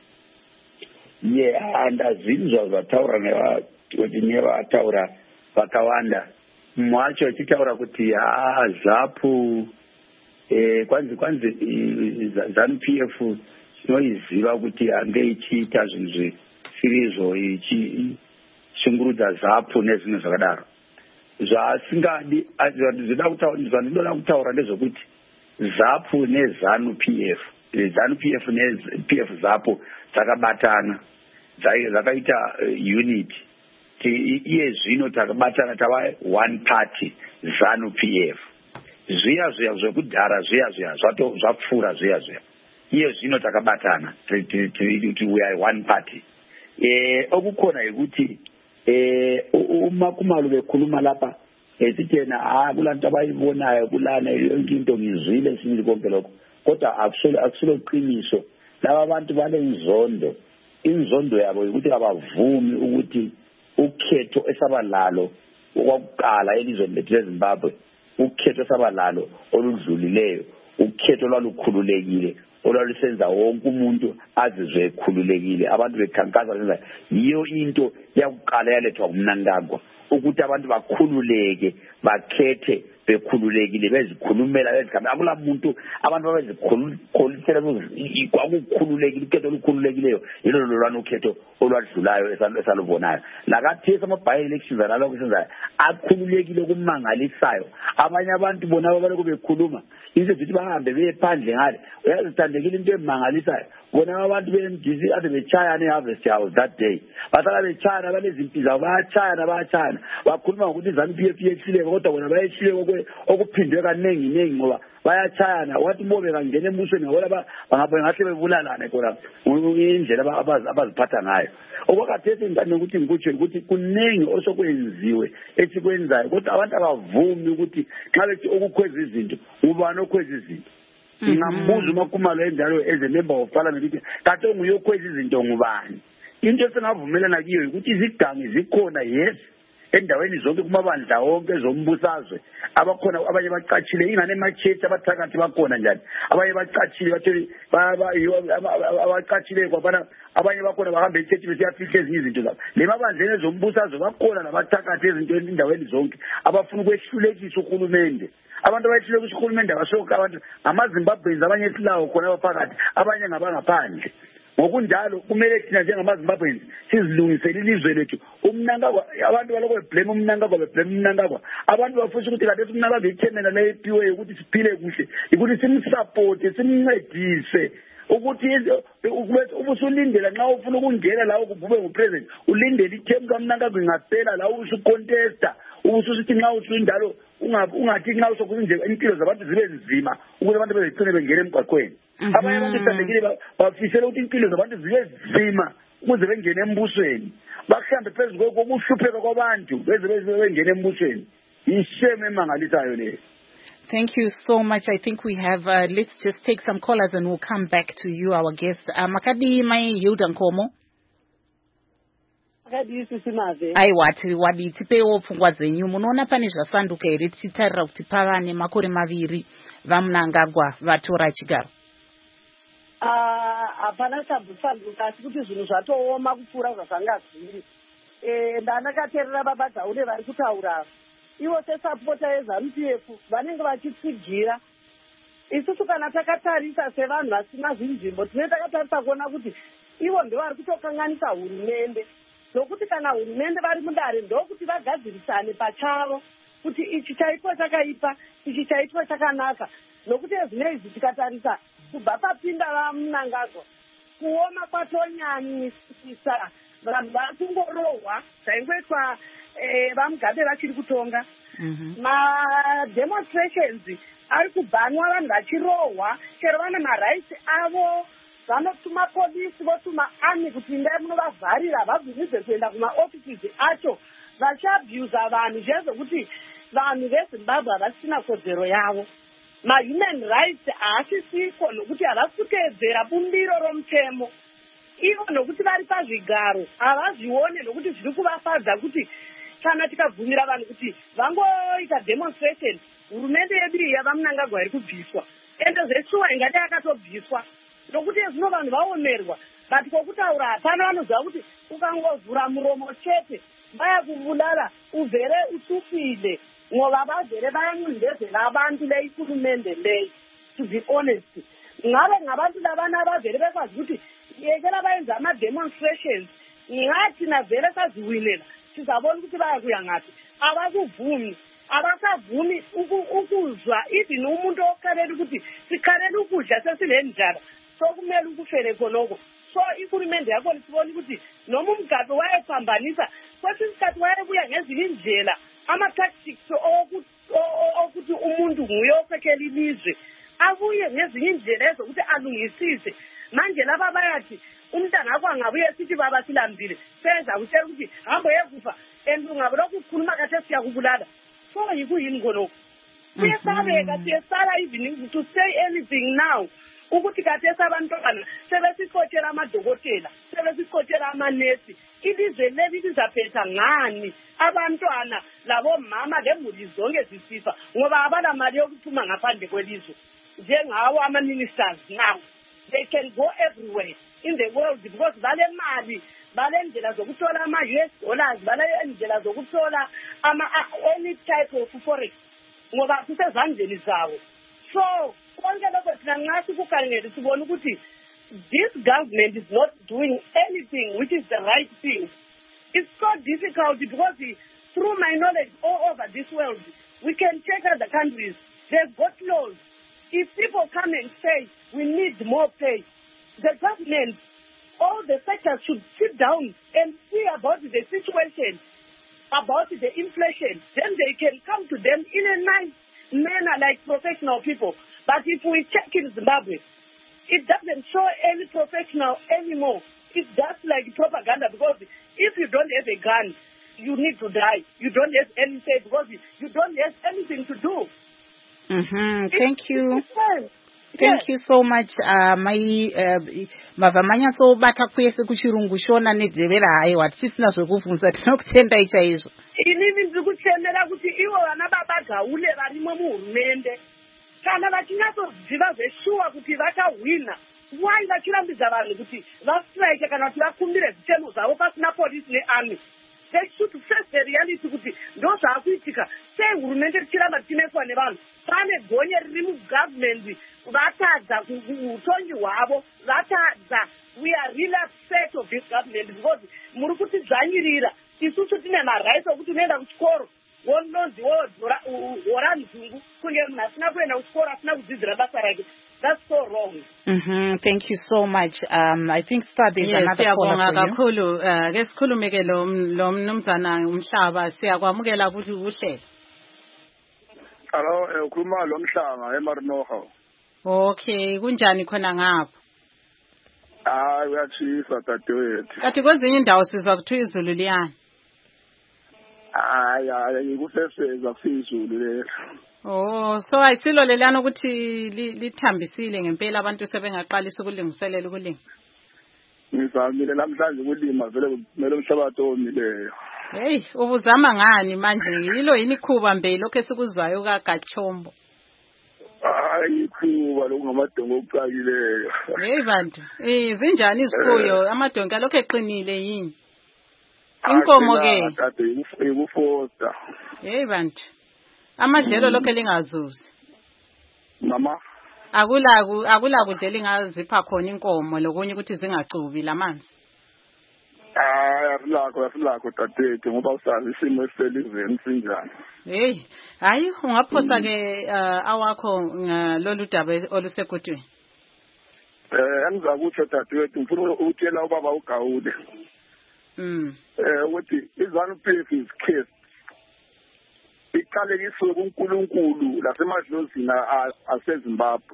S8: Yeah, ndazinzwa zvataura nevati nevataura vakawanda mwacho achitaura kuti ha zapu eh kwanzi kwanzi ZANU P F tinoiziva kuti ange ichiita zvinhu zvisirizo ichishungurudza zapu nezvimwe zvakadaro. Zvasingadi zvandinoda kutaura ndezvokuti zapu nezanu P F zanu P F ne-P F zapu dzakabatana dzakaita unit iye zvino takabatana tava one party zanu P F zviya zviya zvekudhara zviya zviya zvapfuura zviya zviya iye zvino takabatana kuti we are one party. Okukhona yikuti uma kumalu bekhuluma lapha esithena ha kulanto abayibonayo kulana yonke into ngizwile sibili konke lokho kodwa akusulo qiniso laba abantu bale inzondo inzondo yabo ukuthi abavumi ukuthi ukhetho esabalalo okwakuqala elizweni lethu leZimbabwe ukhetho esabalalo oludlulileyo ukhetho lwalukhululekile olwalusenza wonke umuntu azizwe ekhululekile abantu bekhankaza benza yiyo into yakuqala yalethwa uMnangagwa ukuthi abantu bakhululeke bakhethe bekhululekile bezikhulumela bezikhamba akula muntu abantu babezikhululisela ukukhululekile ukhetho olukhululekileyo yilo lolwana ukhetho olwadlulayo esalubonayo lakathesa ama-by elections alalo kusenzayo akhululekile kumangalisayo abanye abantu bona abaloko bekhuluma into ezithi bahambe beye phandle ngale uyazithandekile into emangalisayo bona abantu be-M D C ade betshaya ne-Harvest House that day basala betshayana balezimpi zabo bayatshayana bayatshayana bakhuluma ngokuthi izanu P F yehluleka kodwa bona bayeshileke okuphindwe kaningi ningi ngoba bayatshayana wathi mobe kangena embusweni ngoba bangabe ngahle bebulalane khona indlela abaziphatha ngayo okwakhathesi ngane ukuthi ngikutsho ukuthi kuningi osokwenziwe esikwenzayo kodwa abantu abavumi ukuthi xa bethi okukhweza izinto ubani okhweza izinto ngambuza uMakhumalo enjalo as a member of parliament ukuthi kade nguyokhweza izinto ngubani into esengavumelana kiyo ukuthi izigangi zikhona yes endaweni zonke kumabandla wonke ezombusazwe abakhona abanye bacatshile ingane emachechi abathakathi bakhona njani abanye bacatshile bathi abacatshile kwabana abanye bakhona bahamba echechi besiyafihla ezinye izinto zabo lemabandleni ezombusazwe bakhona nabathakathi ezintweni indaweni zonke abafuna ukwehlulekisa uhulumende abantu abayehlulekisa uhulumende abasoka abantu amaZimbabweans abanye esilawo khona abaphakathi abanye ngabangaphandle ngokunjalo kumele thina njengamaZimbabweans sizilungisele ilizwe lethu uMnangagwa abantu baloko beblame uMnangagwa beblame uMnangagwa abantu bafuna ukuthi kade uMnangagwa ithemena le iphiwe ukuthi siphile kuhle ukuthi simsupport simncedise ukuthi ubusulindela nxa ufuna ukungena la ukubube ngupresident ulindele ithembu kaMnangagwa ingaphela la usucontesta ubususithi nxa usunjalo ungathi nxa usokunje impilo zabantu zibe nzima ukuze abantu bezigcine bengena emgwaqweni abanye abantu sandekile bafisela ukuthi impilo zabantu zibe nzima ukuze bengene embusweni bakuhambe phezulu kokuhlupheka kwabantu beze bengene embusweni isheme emangalisayo leyo.
S1: Thank you so much. I think we have, uh, let's just take some callers and we'll come back to you, our guest. Uh, Makadi mai Yuda Nkomo. Ai wati wabiti pe opfungwa dzenyu munoona pane zvasanduka here tichitarira kuti pava nemakore maviri vaMnangagwa vatora chigaro.
S11: Hapana chabusanduka asi kuti zvinhu zvatooma kupfuura zvazvanga zviri. Ndandakateerera baba Gaune vari kutaura ivo sesapota eZanu P F vanenge vachitsigira. Isusu kana takatarisa sevanhu vasina zvinzvimbo tine takatarisa kuona kuti ivo ndovari kutokanganisa hurumende. Nokuti kana hurumende vari mundare ndokuti vagadzirisane pachavo kuti ichi chaitwa chakaipa ichi chaitwa chakanaka nokuti ezvinei izvi tikatarisa kubva papinda vaMnangagwa kuoma kwatonyanyisa vanhu vari kungorohwa zvaingoitwa vaMugabe vachiri kutonga mademonstrations ari kubhanwa vanhu vachirohwa chero vane maraiti avo vanotuma polisi votuma army kuti ndai munovavharira vabvumize kuenda kumaofisisi acho vachiabhuza vanhu zvezvokuti vanhu veZimbabwe havasina kodzero yavo. Ma-human rights haasisiko nokuti havasi kuteedzera bumbiro romutemo ivo nokuti vari pazvigaro havazvione nokuti zviri kuvafadza kuti kana tikabvumira vanhu kuti vangoita demonstration hurumende yedu iyi yavaMnangagwa iri kubviswa ende zveshuwa ingati akatobviswa nokuti zvino vanhu vaomerwa but kwokutaura hapana vanoziva kuti ukangovhura muromo chete vaya kubulala uvhere utupile ngova vavhere vayangundezera abantu leihurumende lei to be honest ngabe ngabantu labana abavele bekwazi ukuthi yekela bayenza ama-demonstrations ngathi na vele saziwilela sizabona ukuthi bayakuya ngaphi abakuvumi abasavumi ukuzwa even umuntu okhalela ukuthi sikhalela ukudla sesile njalo so kumele ukufele khonoko so ihulumende yakho sibona ukuthi noma umgado wayephambanisa kwesinye isikhathi wayebuya ngezinye indlela ama-tactics okuthi umuntu nguye osekhela ilizwe abuye ngezinye indlela ezokuthi alungisise manje laba bayathi umntana akho angabuye sithi baba silambile senza kutshela ukuthi hambo yekufa and ungabe lokhu ukhuluma kahle siyakubulala so yikuyini khonokho kuyesabeka siyesala even to say anything now ukuthi kathesi abantwana sebesiqotshela amadokotela sebesiqotshela amanesi ilizwe leli lizaphetha ngani abantwana labomama lemuli zonke zisifa ngoba abanamali yokuphuma ngaphandle kwelizwe njengawo ama-ministers now they can go everywhere in the world because bale mali bale ndlela zokuthola ama-U S dollars bale ndlela zokuthola any type of forex ngoba kusezandleni zawo so konke lokho thina nxa sikukhangele sibona ukuthi this government is not doing anything which is the right thing. It's so difficult because through my knowledge all over this world we can check other countries. They've got laws. If people come and say we need more pay, the government, all the sectors should sit down and see about the situation, about the inflation. Then they can come to them in a nice manner like professional people. But if we check in Zimbabwe, it doesn't show any professional anymore. It's just like propaganda because if you don't have a gun, you need to die. You don't have anything because you don't have anything to do.
S1: Mm-hmm. Thank you. Thank you so much. Uh, my mavamanya so bata kwese kuchirungu shona nedzevera hayi watisina zvekuvunza tinokutenda icha izvo.
S11: Inini ndikuchemera kuti ivo vana baba gaule varimo muhurumende kana vachinatsoziva zveshuwa kuti vachahwina why vachirambidza vanhu kuti vastrike kana kuti vakumbire zvitemo zvavo pasina polisi nearmy. They should face the reality kuti ndo zvaakuitika sei hurumende tichiramba tichineswa nevanhu pane gonye riri mugovernment vatadza utongi hwavo vatadza. We are really upset of this government because muri kutidzvanyirira isusu tine marights okuti unoenda kuchikoro wononzi wora nzungu kunge munhu asina kuenda kuchikoro asina kudzidzira basa rake. That's so wrong.
S1: Mm-hmm. Thank you so much. Um, I think start there's yes, another caller for you.
S2: Uh, ke sikhulume ke lo lo mnumzana umhlaba siyakwamukela ukuthi uhle.
S10: Hello, ukhuluma lo mhlanga eMarinoha.
S2: Okay, kunjani khona ngapha?
S10: Ah, uyachisa dadewethu.
S2: Kathi kwezinye indawo sizwa kuthiwa izulu liyana.
S10: Hayi hayi ngikuseseza kusizulu le.
S2: Oh, so ayisilo lelana ukuthi lithambisile ngempela abantu sebengaqalisa ukulungiselela ukulima.
S10: Ngizamile namhlanje ukulima vele kumele umhlabathi omileyo.
S2: Hey, ubuzama ngani manje yilo yini ikhuba mbe lokho esikuzwayo kaGachombo?
S10: Hayi ikhuba lokungamadongo okucakileyo.
S2: Hey bantu, eh zinjani izikuyo amadongo lokho eqinile yini? Inkomo ke.
S10: Kade ikufosta.
S2: Hey bantu. Amadlelo lokho lingazuzi.
S10: Mama.
S2: Akula akula kudlela ingazipha khona inkomo lokunye ukuthi zingacubi lamanzi.
S10: Ah, yafilakho yafilakho dadethu ngoba usazi isimo eselizweni sinjani.
S2: Hey, hayi ungaphosa ke awakho lolu daba olusegudweni.
S10: Eh, angizakutsho dadethu ngifuna ukutshela ubaba uGawule.
S2: Mm.
S10: Eh, ukuthi izanu P F is case. Iqalekiswe kuNkulunkulu lasemadlozini aseZimbabwe.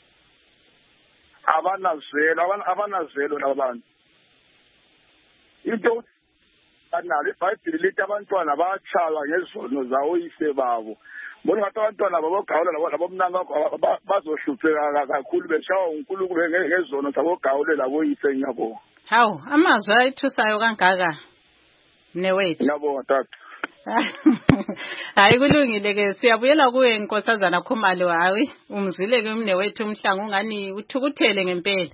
S10: Abanazwelo abanazwelo labantu. Into anale iBhayibheli lithi abantwana bayatshala ngezono zawo yise babo. Bona ngathi abantwana babogawula labo labomnanga bazohlupheka kakhulu beshawa uNkulunkulu ngezono zabo gawule labo yise nyabo.
S2: Hawu amazwi ayithusayo kangaka newethu.
S10: Yabo tata.
S2: Hayi kulungile ke siyabuyela kuwe inkosazana Khumalo hayi umzwile ke umne wethu umhlanga ungani uthukuthele ngempela.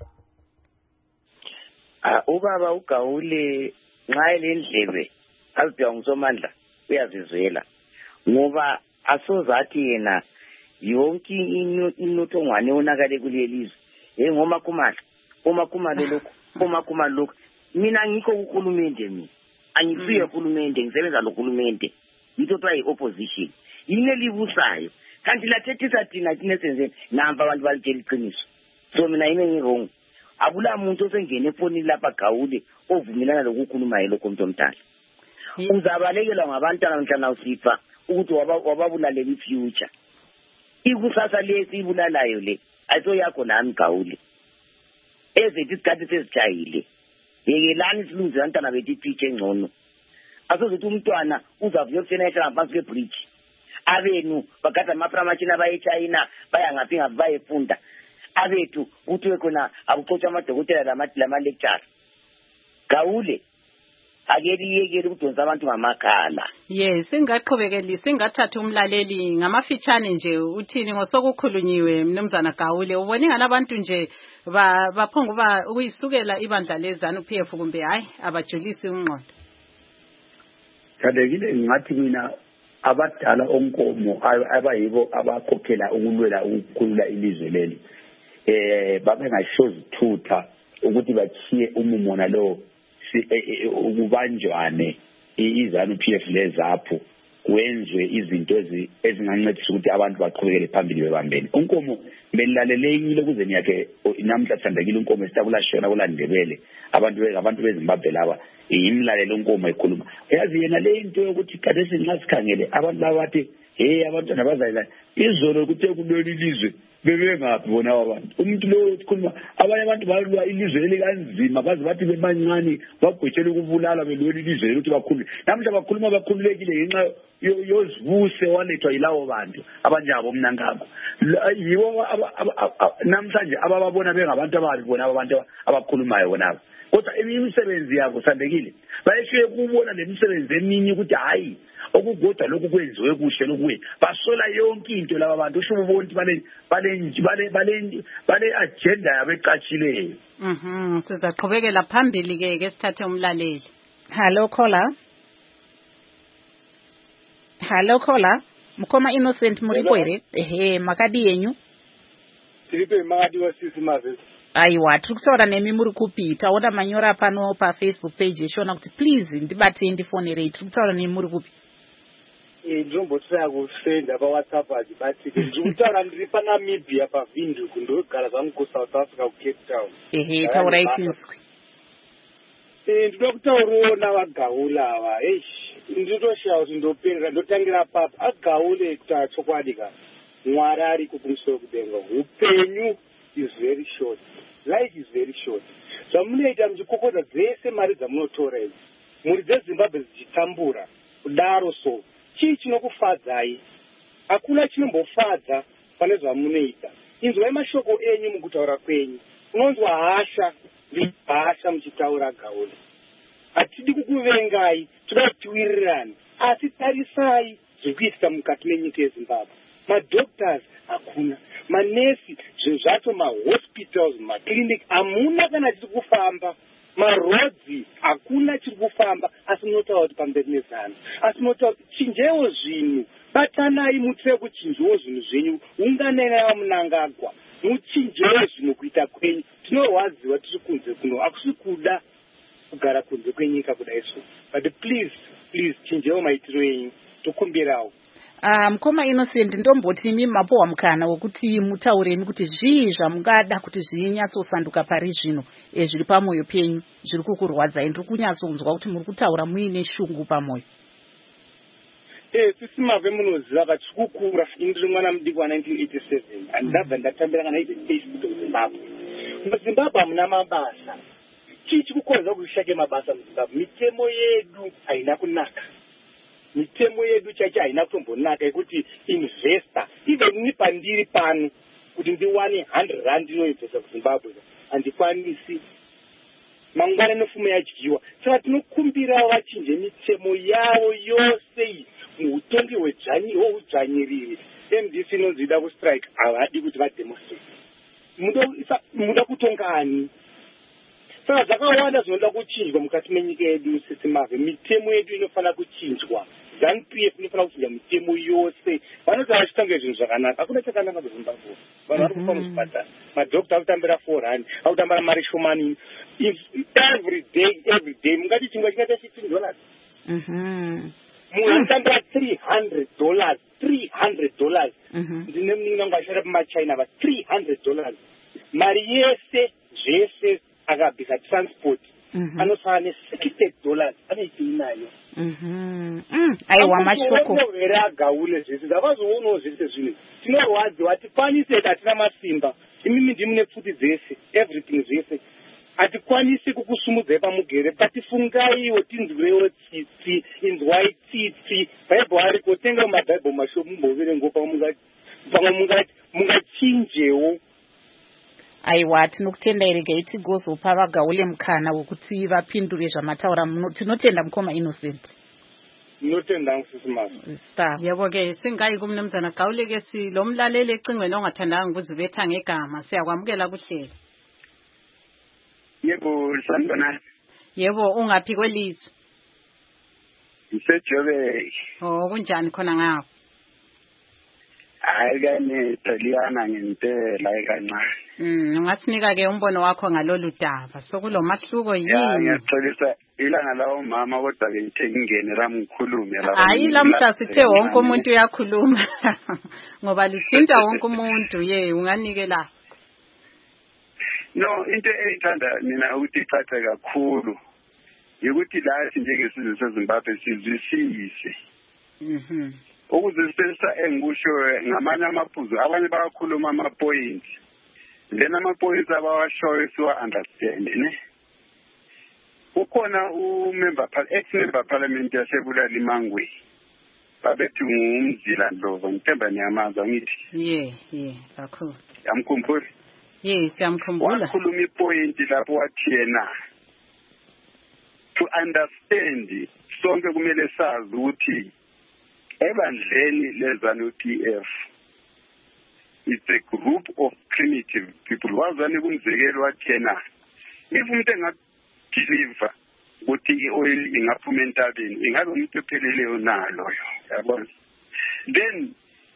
S7: Ah ubaba uGawule nxa elendlebe azibya ngusomandla uyazizwela ngoba asozathi yena yonke inotho ngwane onakale kulelizwe hey ngoma kumala uma kumale lokho uma kumali lokho mina ngikho uhulumende mina angisuye uhulumende ngisebenza nohulumende ngithothwa yi-opposition yini elibusayo kanti lathethisa thina thina senzeni namba abantu balitshela iqiniso so mina yini ngirong akula muntu osengene efonini lapha Gawule ovumelana lokukhuluma yelo konto omthatha uzabalekelwa ngabantwana mhlana usifa ukuthi wababulalela ifuture ikusasa lesi ibulalayo le ayitho yakho nami Gawule ezethi isikhathi sesijayile yekelani silunze abantwana bethu ifuture engcono asozothi umntwana uzavuya ukusenetha ngaphansi kwebridge abenu bagada amapramachina baye China baya ngaphi ngaphi bayefunda abethu kuthiwe khona akuxotsha amadokotela lama lecture Gawule akeliyekele ukudonsa abantu ngamakhala.
S2: Yes, singaqhubekeli singathatha umlaleli ngamafitshane nje uthini ngosokukhulunyiwe mnumzana Gawule ubone ngalabantu nje baphonga ba ukuyisukela ibandla lezanu P F kumbe hayi abajulisi ungqondo.
S8: Sadekile ngathi mina abadala onkomo abayibo abakhokhela ukulwela ukukhulula ilizwe leli eh babengashozi thutha ukuthi bachiye umumo nalo ukubanjwane izanu P F lezapho kwenzwe izinto ezingancedisa ukuthi abantu baqhubekele phambili bebambene unkomo belilalelekile kuze niyake namhla sandakile unkomo esitabulashona kulandebele abantu abantu beZimbabwe laba imlalelo unkomo ekhuluma yazi yena le into yokuthi kade sinxa sikhangele abantu labathi hey abantwana bazayila izolo ukuthi kuleli lizwe bebengaphi bona abantu umuntu lo ukhuluma abanye abantu balwa ilizwe elikanzima baze bathi bemancane bagwetshela ukubulala belweli ilizwe ukuthi bakhulule namhla bakhuluma bakhululekile ngenxa yozibuse walethwa yilawo bantu abanjabo mnankako yiwo namhlanje abababona bengabantu ababi bona abantu abakhulumayo bonabo kodwa imisebenzi yabo sandekile bayeshiye kubona lemisebenzi eminye ukuthi hayi okugodwa lokhu kwenziwe kuhle lokuwe basola yonke into laba bantu usho ubonke bale bale bale bale agenda yabeqatshileyo.
S2: Mhm sizaqhubekela phambili ke ke sithathe umlaleli.
S1: Hello caller. Hello caller. Mkhoma Innocent Murikwere ehe makadi yenyu.
S12: Silipe makadi wasisi mavezi.
S1: Aiwa tukutaura nemi muri kupi taona manyora pano pa Facebook page yeshona kuti please ndibate ndifonere tukutaura nemi muri kupi.
S12: Eh njombo tsaya kusenda pa WhatsApp azibati ndikutaura ndiri pa Namibia pa Windhoek ndogara zangu ku South Africa ku Cape Town.
S1: Ehe taura itinzwi.
S12: Eh ndokutaurona vaGawula ava eish nditoshawa kuti ndopera ndotangira papa aGawule kuta chokwadika Mwari ari kukumusoro kudenga upenyu is very short. Life is very short. So munoita muchikokoza dzese mari dzamunotora idzi muri dzeZimbabwe dzichitambura kudaro so chii chinokufadzai hakuna chinombofadza pane zvamunoita inzwai mashoko enyu mukutaura kwenyu unonzwa hasha hasha muchitaura Gawule hatidi kukuvengai toda kutiwirirani asi tarisai zviri kuitika mukati menyika yeZimbabwe madoctors hakuna manesi zvinhu zvacho mahospitals maclinic hamuna kana chiri kufamba marodzi hakuna chiri kufamba asi munotaura kuti pamberi nezano asi munotaura kuti chinjewo zvinhu batanai mutire kuchinjewo zvinhu zvenyu unganai navamunangagwa muchinjewo zvinhu kuita kwenyu tinorwadziwa tiri kunze kuno hakusi kuda kugara kunze kwenyika kudai so but please please chinjewo maitiro enyu tokumbirawo.
S1: Uh, Mkhoma Innocent ndomboti imi mapowa mukana wokuti mutauremi kuti zvii zvamungada kuti zvinyatsosanduka pari zvino ezviri pamoyo penyu zviri kukurwadzai ndiri kunyatsonzwa kuti muri kutaura muine shungu pamoyo.
S12: Eh sisi mave munoziva kuti kukura ndiri mwana mudiki wa nineteen eighty-seven andabva ndatambira kana eighty-eight kuZimbabwe. MuZimbabwe hamuna mabasa. Chii chikukonza kuti shake mabasa muZimbabwe? Mitemo yedu haina kunaka. Mitemo yedu chacha haina kutombonaka yekuti investor even ni pandiri pano kuti ndiwane one hundred rand inoibvesa kuZimbabwe handikwanisi mangwana nefumo yadyiwa saka tinokumbira vachinje mitemo yavo yose iyi muutongi hweudzvanyiriri M D C inonzi ida kustrike havadi kuti vademonstrate muda kutongani saka zvakawanda zvinoda kuchinjwa mukati menyika yedu sisi mave mitemo yedu inofanira kuchinjwa ZANU-P F inofanira kuchinja mitemo yose vanoti vachitanga zvinhu zvakanaka hakuna chakanaka kuZimbabwe vanhu vari kufa muzvipatara madhokta akutambira four rand akutambira mari shomani every day every day mungati chingwa chingaita fifteen dollars munhu anotambira three hundred dollars three hundred dollars ndine muningi nangu ashara pamachina va three hundred dollars mari yese zvese akabvisa transport anosara ne-sixty dollars anoitei nayo
S1: aiwa mashoko
S12: here agaule zvese zavazoonawo zvese zvino tinorwadziwa hatikwanisi hatina masimba imimi ndimune pfuti dzese everything zvese hatikwanisi kukusumudzai pamugere patifungaiwo tinzwirewo tsitsi inzwai tsitsi bhaibheri ariko tenga mumabhaibheri mashopu mumboverengo pamwe mungachinjewo
S1: aiwa tinokutenda irege tigozopa vagaule mukana wekuti vapindure zvamataura tinotenda mukoma Innocent
S12: tinotenda ngusisimaso
S2: yebo-ke singayi kumnumzana Gaule-ke lo mlaleli ecingweni ongathandanga ukuzibetha ngegama siyakwamukela kuhlelo.
S13: Yebo sanibonani.
S2: Yebo ungaphi kwelizwe?
S13: Ngisejobe.
S2: Oh kunjani khona ngapho?
S13: Hayi kane Taliana ngempela kancane.
S2: Mm ungasinika ke umbono wakho ngalolu daba sokulomahluko yini?
S13: Ya ngiyatholisa ilanga lawo mama kodwa ke ngithe ngingene rami ngikhulume lapha.
S2: Hayi lamhla sithe wonke umuntu uyakhuluma ngoba lithinta wonke umuntu ye unganikela.
S13: No into eyithanda mina ukuthi iphatha kakhulu ukuthi la sinjengesizwe seZimbabwe sizwisise.
S2: Mhm.
S13: Ukuzwisisa engikusho ngamanye amaphuzu abanye bayakhuluma ama points. Then ama points abawashoyo siwa understand ne. Ukhona umember ex member parliament yaseBulali Mangwe. Babethi ngumzila Ndlovu ngithemba niyamaza ngithi.
S2: Yeah, yeah, kakhulu.
S13: Yamkhumbula?
S2: Yes, siyamkhumbula.
S13: Wakhuluma ipoint lapho wathi yena to understand sonke kumele sazi ukuthi ebandleni leZANU-P F it's a group of primitive people. Wazani kumzekelo wathi yena if umuntu engadeliver ukuthi i-oil ingaphuma entabeni ingabe umuntu opheleleyo nalo yabona. Then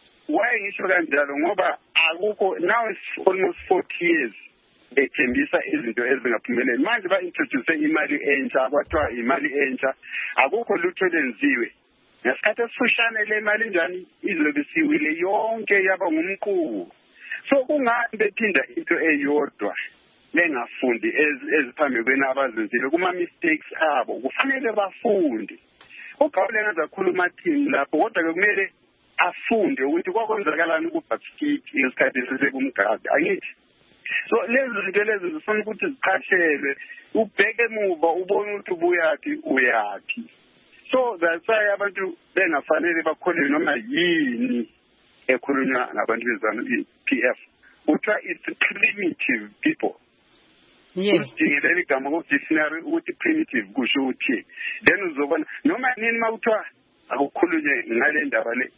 S13: why ngisho kanjalo ngoba akukho now it's almost forty years bethembisa izinto ezingaphumeleli manje ba-introduce imali entsha kwathiwa imali entsha akukho lutho lenziwe ngesikhathi esifushane le mali njani izobe siwile yonke yaba ngumqulu so kungani bephinda into eyodwa bengafundi eziphambi kwena abazenzile kuma-mistakes abo kufanele bafunde uGaule ngazakhuluma thini lapho kodwa ke kumele afunde ukuthi kwakwenzakalani kubhasikiti ngesikhathi sesekumgadi angithi so lezi zinto lezi zifuna ukuthi ziqashelwe ubheke emuva ubone ukuthi ubuyaphi uyaphi so that's why abantu bengafanele bakholwe noma yini ekhulunywa ngabantu beZANU-P F uthiwa it's primitive people.
S2: Yes.
S13: Udingelele igama ku-dictionary ukuthi primitive kusho ukuthi then uzobona noma nini makuthiwa akukhulunywe ngale ndaba le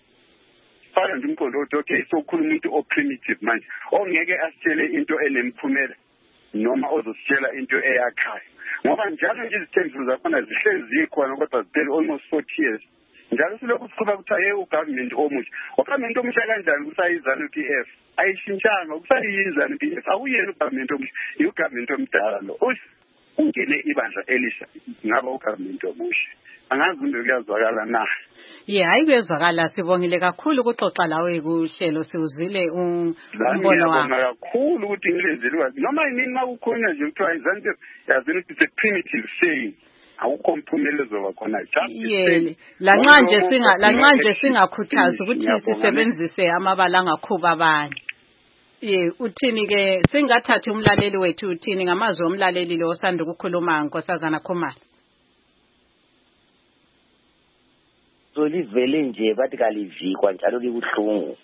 S13: fana nje umqondo othi okay sokhuluma umuntu o-primitive manje ongeke asitshele into enemphumela noma ozositshela into eyakhayo ngoba njalo nje izithembiso zakhona zihlezi zikhona kodwa ziphele almost forty years njalo silokhu sikhuluma kuthiwa ye ugovernment omusha ugovernment omusha kanjani kusayiZANU-P F ayishintshanga kusayiZANU-P F akuyena ugovernment omusha i-ugovernment omdala lo ungene ibandla elisha ngaba ugovernment omusha angazi into kuyazwakala na.
S2: Yeah, hayi kuyezwakala sibongile kakhulu ukuxoxa lawe kuhlelo siwuzile umbono wakho.
S13: Ngiyabonga kakhulu ukuthi ngilezele noma yini makukhona nje kuthiwa iZANU-P F yazini ukuthi it's a primitive saying awukho mphumela ezoba khona
S2: yeah lanxa nje singa lanxa nje singakhuthaza ukuthi sisebenzise amabala angakhuba abanye. Yeah uthini ke singathathi umlaleli wethu uthini ngamazwi omlaleli lo osanda ukukhuluma Nkosazana Khumalo.
S7: So livele nje bathi kalivikwa njalo libuhlungu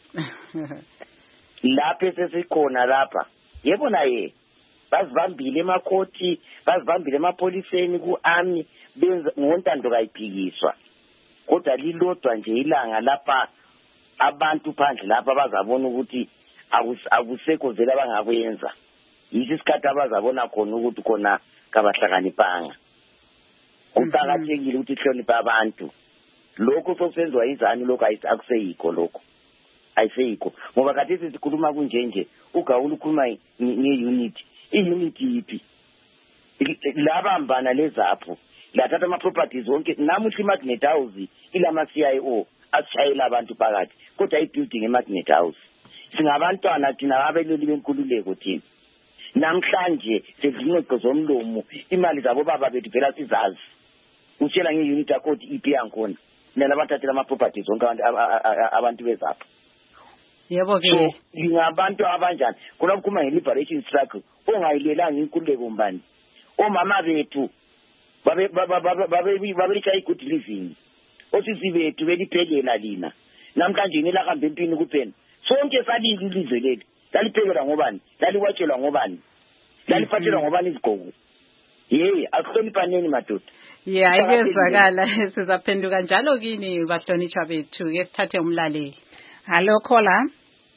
S7: lapha sesikhona lapha yebo naye bazibambile emakhoti bazibambile emapoliseni ku-army benza ngontando kayiphikiswa kodwa lilodwa nje ilanga lapha abantu phandle lapha bazabona ukuthi akusekho vele abangakwenza yiso isikhathi abazabona khona ukuthi khona kabahlakanipanga kuqakathekile ukuthi hloniphe abantu lokho sokusenzwa izani lokho akuseyikho lokho ayiseyikho ngoba kade sikhuluma kunjenje uGawule ukhuluma ngeunity iunity yipi labambana lezapho lathatha ama properties wonke namuhla iMagnet House ilama C I O asishayela abantu phakathi kodwa ibuilding eMagnet House singabantwana thina abeleli benkululeko thina namhlanje sezinqoqo zomlomo imali zabo baba bethu phela sizazi utshela ngeunity accord iphi yakhona mina abathathela ama properties wonke abantu abantu bezapho
S2: yebo ke
S7: so lingabantu abanjani khona ukukhuluma nge-liberation struggle ongayilelanga inkululeko mbani omama bethu babe babe babe good living osisi bethu beliphelela lina namhlanje nilahamba empini kuphela sonke salili ilizwe leli laliphekelwa ngobani laliwatshelwa ngobani laliphathelwa ngobani izigqoko hey akuhloniphaneni madoda
S2: yeah ayezwakala sizaphenduka njalo kini bahlonitshwa bethu ke sithathe umlaleli
S1: hello caller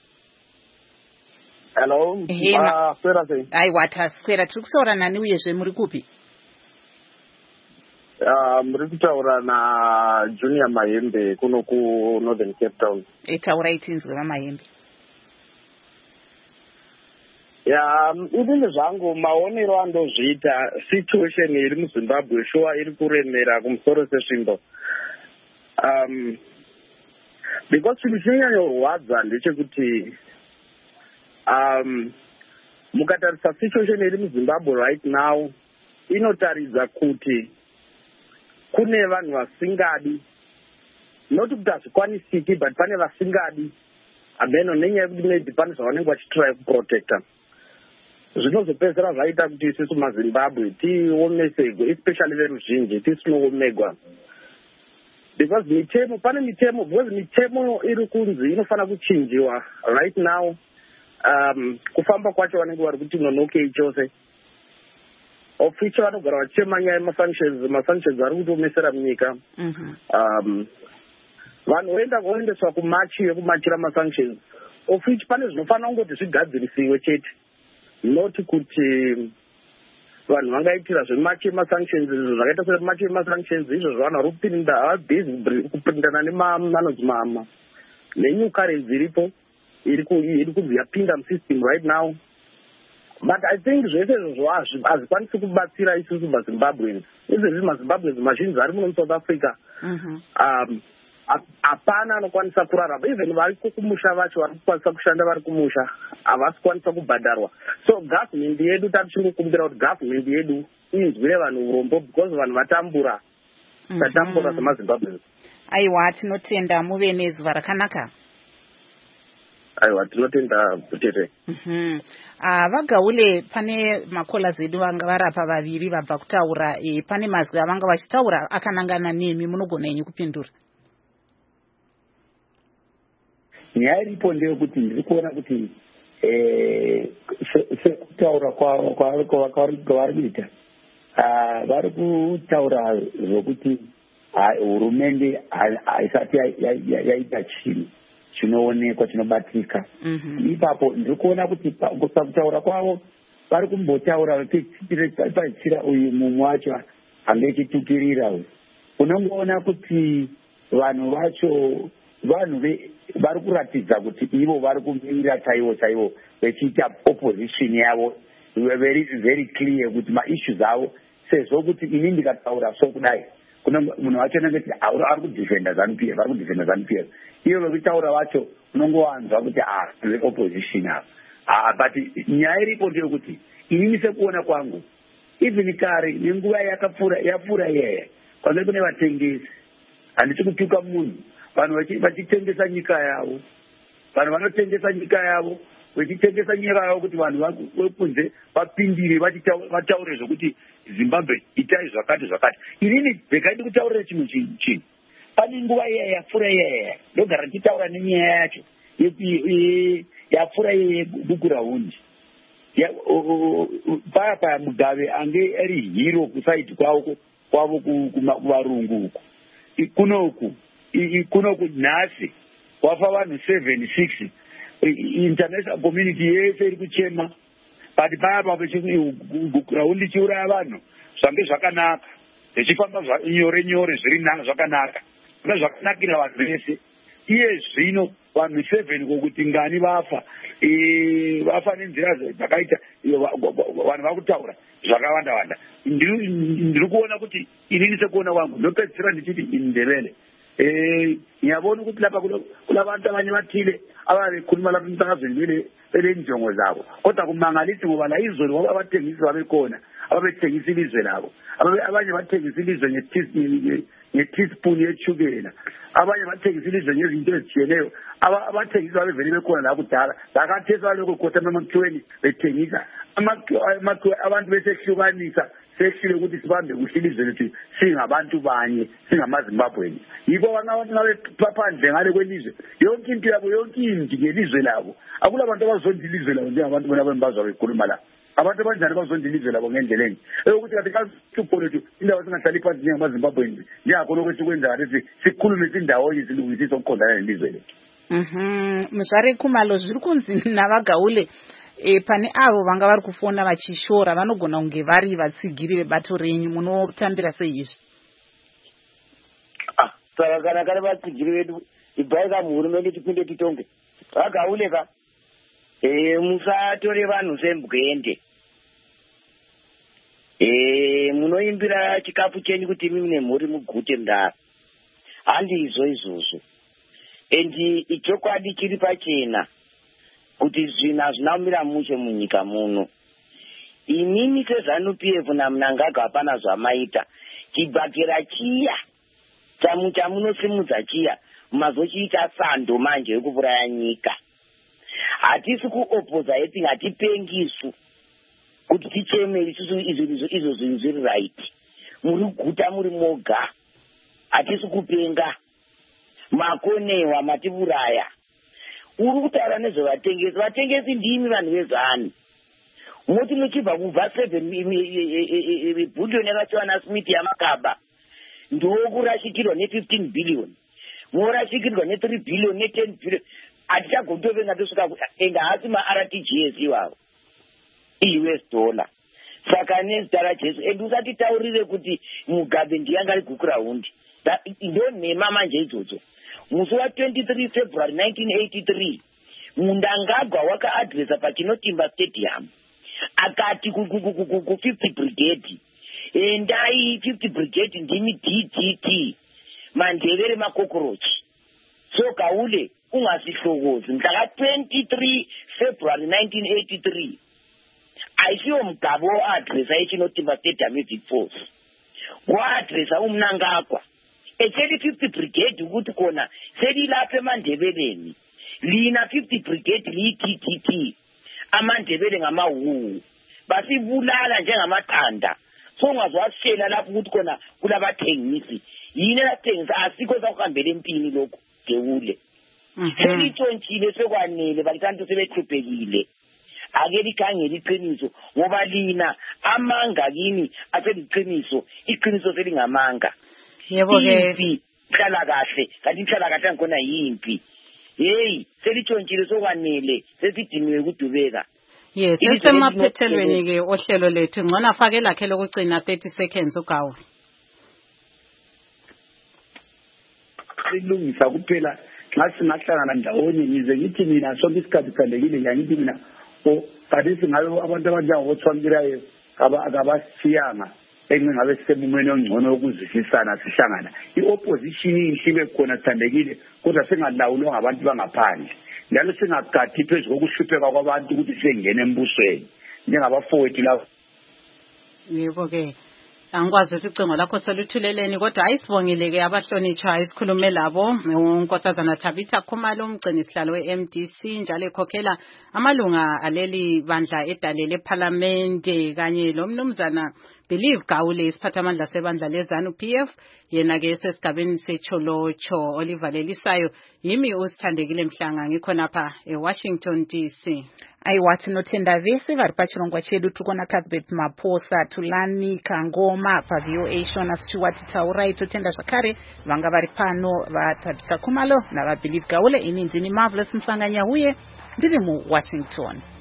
S14: hello
S1: ah
S14: sera sei
S1: ai watha sera tukusora nani uyezwe muri kupi
S14: ah muri kutaura na Junior Mayembe kuno ku Northern Cape Town
S1: etaura itinzwe vamayembe
S14: ya ibintu zvangu maonero andozviita situation iri muZimbabwe shuwa iri kuremera kumusoro sesvimbo um because chinhu chinonyanyorwadza ndechekuti um mukatarisa situation iri muZimbabwe right now inotaridza kuti kune vanhu vasingadi not kuti hazvikwanisiki but pane vasingadi ameno nenyaya yekuti maybe pane zvavanenge vachitry kuprotecta zvinozopedzera zvaita kuti isusu maZimbabwe tiomesegwe especially veruzhinji tisinoomegwa because mitemo pane mitemo because mitemo iri kunzi inofanira kuchinjiwa right now um kufamba kwacho vanenge vari kuti nonokei chose oficha vanogara vachema nyaya yemasanctions masanctions ari kutomesera munyika um vanhu voenda voendeswa kumachi yekumachira masanctions ofichi pane zvinofanira kungoti zvigadzirisiwe chete not kuti vanhu vangaitira zvemachi yemasanctions izvo zvakaita semachi yemasanctions izvo zvavanhu vari kupinda havabhizi kupindana nemanozimama nenyukare dziripo iri kunzi yapinda musystem right now but I think zvese izvozvo hazvikwanisi kubatsira isusu maZimbabweans izvezvi maZimbabweans mazhinji ari muno muSouth Africa um hapana anokwanisa kurarama even vari kumusha vacho vari kukwanisa kushanda vari kumusha havasi kwanisa kubhadharwa so government yedu tatichingokumbira kuti government yedu inzwire vanhu urombo because vanhu vatambura tatambura semaZimbabweans
S1: aiwa tinotenda muve nezuva rakanaka
S14: aiwa tinotenda kutete
S1: mhm ah vaGawule pane makola zedu vanga varapa vaviri vabva kutaura e, pane mazwi avanga vachitaura akanangana nemi munogona henyu kupindura
S8: nyaya iripo ndeyekuti ndiri kuona kuti sekutaura kwavari kuita vari kutaura zvokuti hurumende haisati yaita chinhu chinoonekwa chinobatika ipapo ndiri kuona kuti pakutaura kwavo vari kumbotaura pachira uyu mumwe wacho ange ichitukirira uyu unongoona kuti vanhu vacho vanhu vari kuratidza kuti ivo vari kumira chaivo chaivo vechiita opposition yavo very very clear kuti maissues avo sezvo kuti ini ndikataura so kudai kuna munhu wacho anenge kuti ari kudefenda ZANU P F ari kudefenda ZANU P F ivo vekutaura vacho unongowanzwa kuti ah opposition avo ah but nyaya iripo ndeyekuti inini sekuona kwangu even kare nenguva yakapfuura yapfuura iyaya kwange kune vatengesi handisi kutuka munhu vanhu vachitengesa nyika yavo vanhu vanotengesa nyika yavo vachitengesa nyika yavo kuti vanhu vekunze vapindire vataure zvokuti Zimbabwe itai zvakati zvakati inini bhekaidi kutaurira chinhu chinhu pane nguva iya yapfuura iyaya ndogara ndichitaura nenyaya yacho yapfuura yeguguraundi paya paya Mugabe ange ari hero kusaiti kwavo kwavo kuvarungu uku kunoku kunoku nhasi wafa vanhu seven six international community yese iri kuchema but paya papa guguraundi chiuraya vanhu zvange zvakanaka zvichifamba nyore nyore zviri zvakanaka zvakanakira vanhu vese. Iye zvino vanhu seven kokuti ngani vafa vafa nenzira dzakaita vanhu vakutaura zvakawanda wanda. Ndiri kuona kuti inini sekuona kwangu ndopedzisira ndichiti indebele ngiyabona ukuthi lapha kulabantu abanye bathile ababekhuluma lapha emsakazweni belenjongo zabo, kodwa kumangalisi ngoba la izolo ngoba abathengisi babekhona ababethengisa ilizwe labo, abanye bathengisa ilizwe nge-teaspoon yetshukela, abanye bathengisa ilizwe ngezinto ezitshiyeneyo, abathengisi babevele bekhona la kudala lakathesi balokhu khotha emakhiweni bethengisa abantu besehlukanisa sehlile ukuthi sibambe kuhle ilizwe lethu singabantu banye singamazimbabweni. Yiko abantu ngabephandle ngale kwelizwe yonke into yabo yonke impi ngelizwe labo, akula abantu abazonda ilizwe labo njengabantu bona bembazwa bekhuluma la. Abantu abanjani bazonda ilizwe labo ngendlela enye eyokuthi kathi kahlupho lethu indawo singahlali phansi njengamazimbabweni njengakho lokhu sikwenza kathi sikhulumise indawonye silungisise ukuqondana nelizwe lethu.
S1: Mhm, Mzware Khumalo, zviri kunzi navagaule e pane avo vanga vari kufona vachishora vanogona kunge vari vatsigiri vebato renyu, munotambira sei izvi?
S7: Ah, saka kana kana vatsigiri vedu ibhai kamuhurumende tipinde titonge vagaule ka e musatore vanhu sembwende. E munoimbira chikafu chenyu kuti imi mune mhuri mugute mudaro, handizvo izvozvo. Endi ichokwadi chiri pachena kuti zvinhu hazvina kumira mushe munyika muno. Inini seZANU P F naMnangagwa hapana zvamaita. Chibhakera chiya chamunosimudza chiya mazochiita sando manje yekuuraya nyika. Hatisi kuopoza anything, hatipengisu kuti tichemeri isusu izvo zvinhu zviri right. Muri guta muri moga, hatisi kupenga. Makonewa matiburaya. Uri kutaura nezvevatengesi, vatengesi ndimi vanhu vezanu. Moti muchibva kubva seven billion yakasiwa naSmith yamakaba ndokurashikirwa ne-fifteen billion, morashikirwa ne-three billion ne-ten billion. Hatichagotovenga tosvika enga hasi ma-R T G S iwavo i-U S dollar. Saka nezita raJesu endi usatitaurire kuti Mugabe ndiyanga ari gukurahundi. Ndonhema manje idzodzo. Musi wa twenty-three February nineteen eighty-three Mnangagwa wakaadresa paChinotimba Stadium akati ku fifty brigade endai fifty brigade ndimi D D T mandevere makokorochi. So Gaule ungasihlokozi mhla twenty-three February nineteen eighty-three ayisiwo Mugabe oadresa eChinotimba Stadium eBig Force waadresa uMnangagwa echeli fifty brigade ukuthi kona selilapha eMandebeleni lina fifty brigade liyi-T T T amandebele ngamahuhu basibulala njengamaqanda. So ungazwasishela lapho ukuthi kona kulabathengisi yini lathengisa asikho sakuhambela empini lokhu Geule. Selitshontshile sekwanele balikanti sebehluphekile. Ake likhangele iqiniso ngoba lina amanga kini aseliqiniso, iqiniso selingamanga.
S2: Yebo ke
S8: hlala kahle kanti hlala kahle ngona yimpi. Hey selitshontshile sokwanele sesidiniwe ukudubeka.
S2: Yes, sisemaphethelweni ke ohlelo lethu ngcono afake lakhe lokucina thirty seconds uGawu.
S8: Silungisa kuphela xa singahlangana ndawonye ngize ngithi mina sonke isikhathi khandekile ngithi mina o kanti singabe abantu abanjengoThwangirayo akabasiyanga engabe sisemumweni ongcono ukuzwisisana sihlangana. I-opposition inhlibe khona sithandekile kodwa singalawulwa ngabantu bangaphandle njalo singagadi phezu kokuhlupheka kwabantu ukuthi sengene embusweni njengabafowethu labo.
S2: Yebo ke angikwazi ukuthi ucingo lakho soluthuleleni kodwa ayisibongile ke abahlonitshwa isikhulume labo uNkosazana Tabitha Khumalo umgcini sihlalo we-M D C njalo ekhokhela amalunga aleli bandla edalele eParliamente kanye lomnumzana Believe Gaule isiphathamandla sebandla leZANU P F yena ke sesigabeni secholocho olivalelisayo. Yimi usithandekile Mhlanga ngikhonapha eWashington D C.
S1: Aiwati nothenda vese vari pachirongwa chedu tukona Cuthbert Maposa Tulani Kangoma pa V O A Shona Stewart Taurai totenda zvakare vanga vari pano vaTabitha Khumalo navaBelieve Gaule. Ini ndini Marvelous Msanganya huye ndiri muWashington.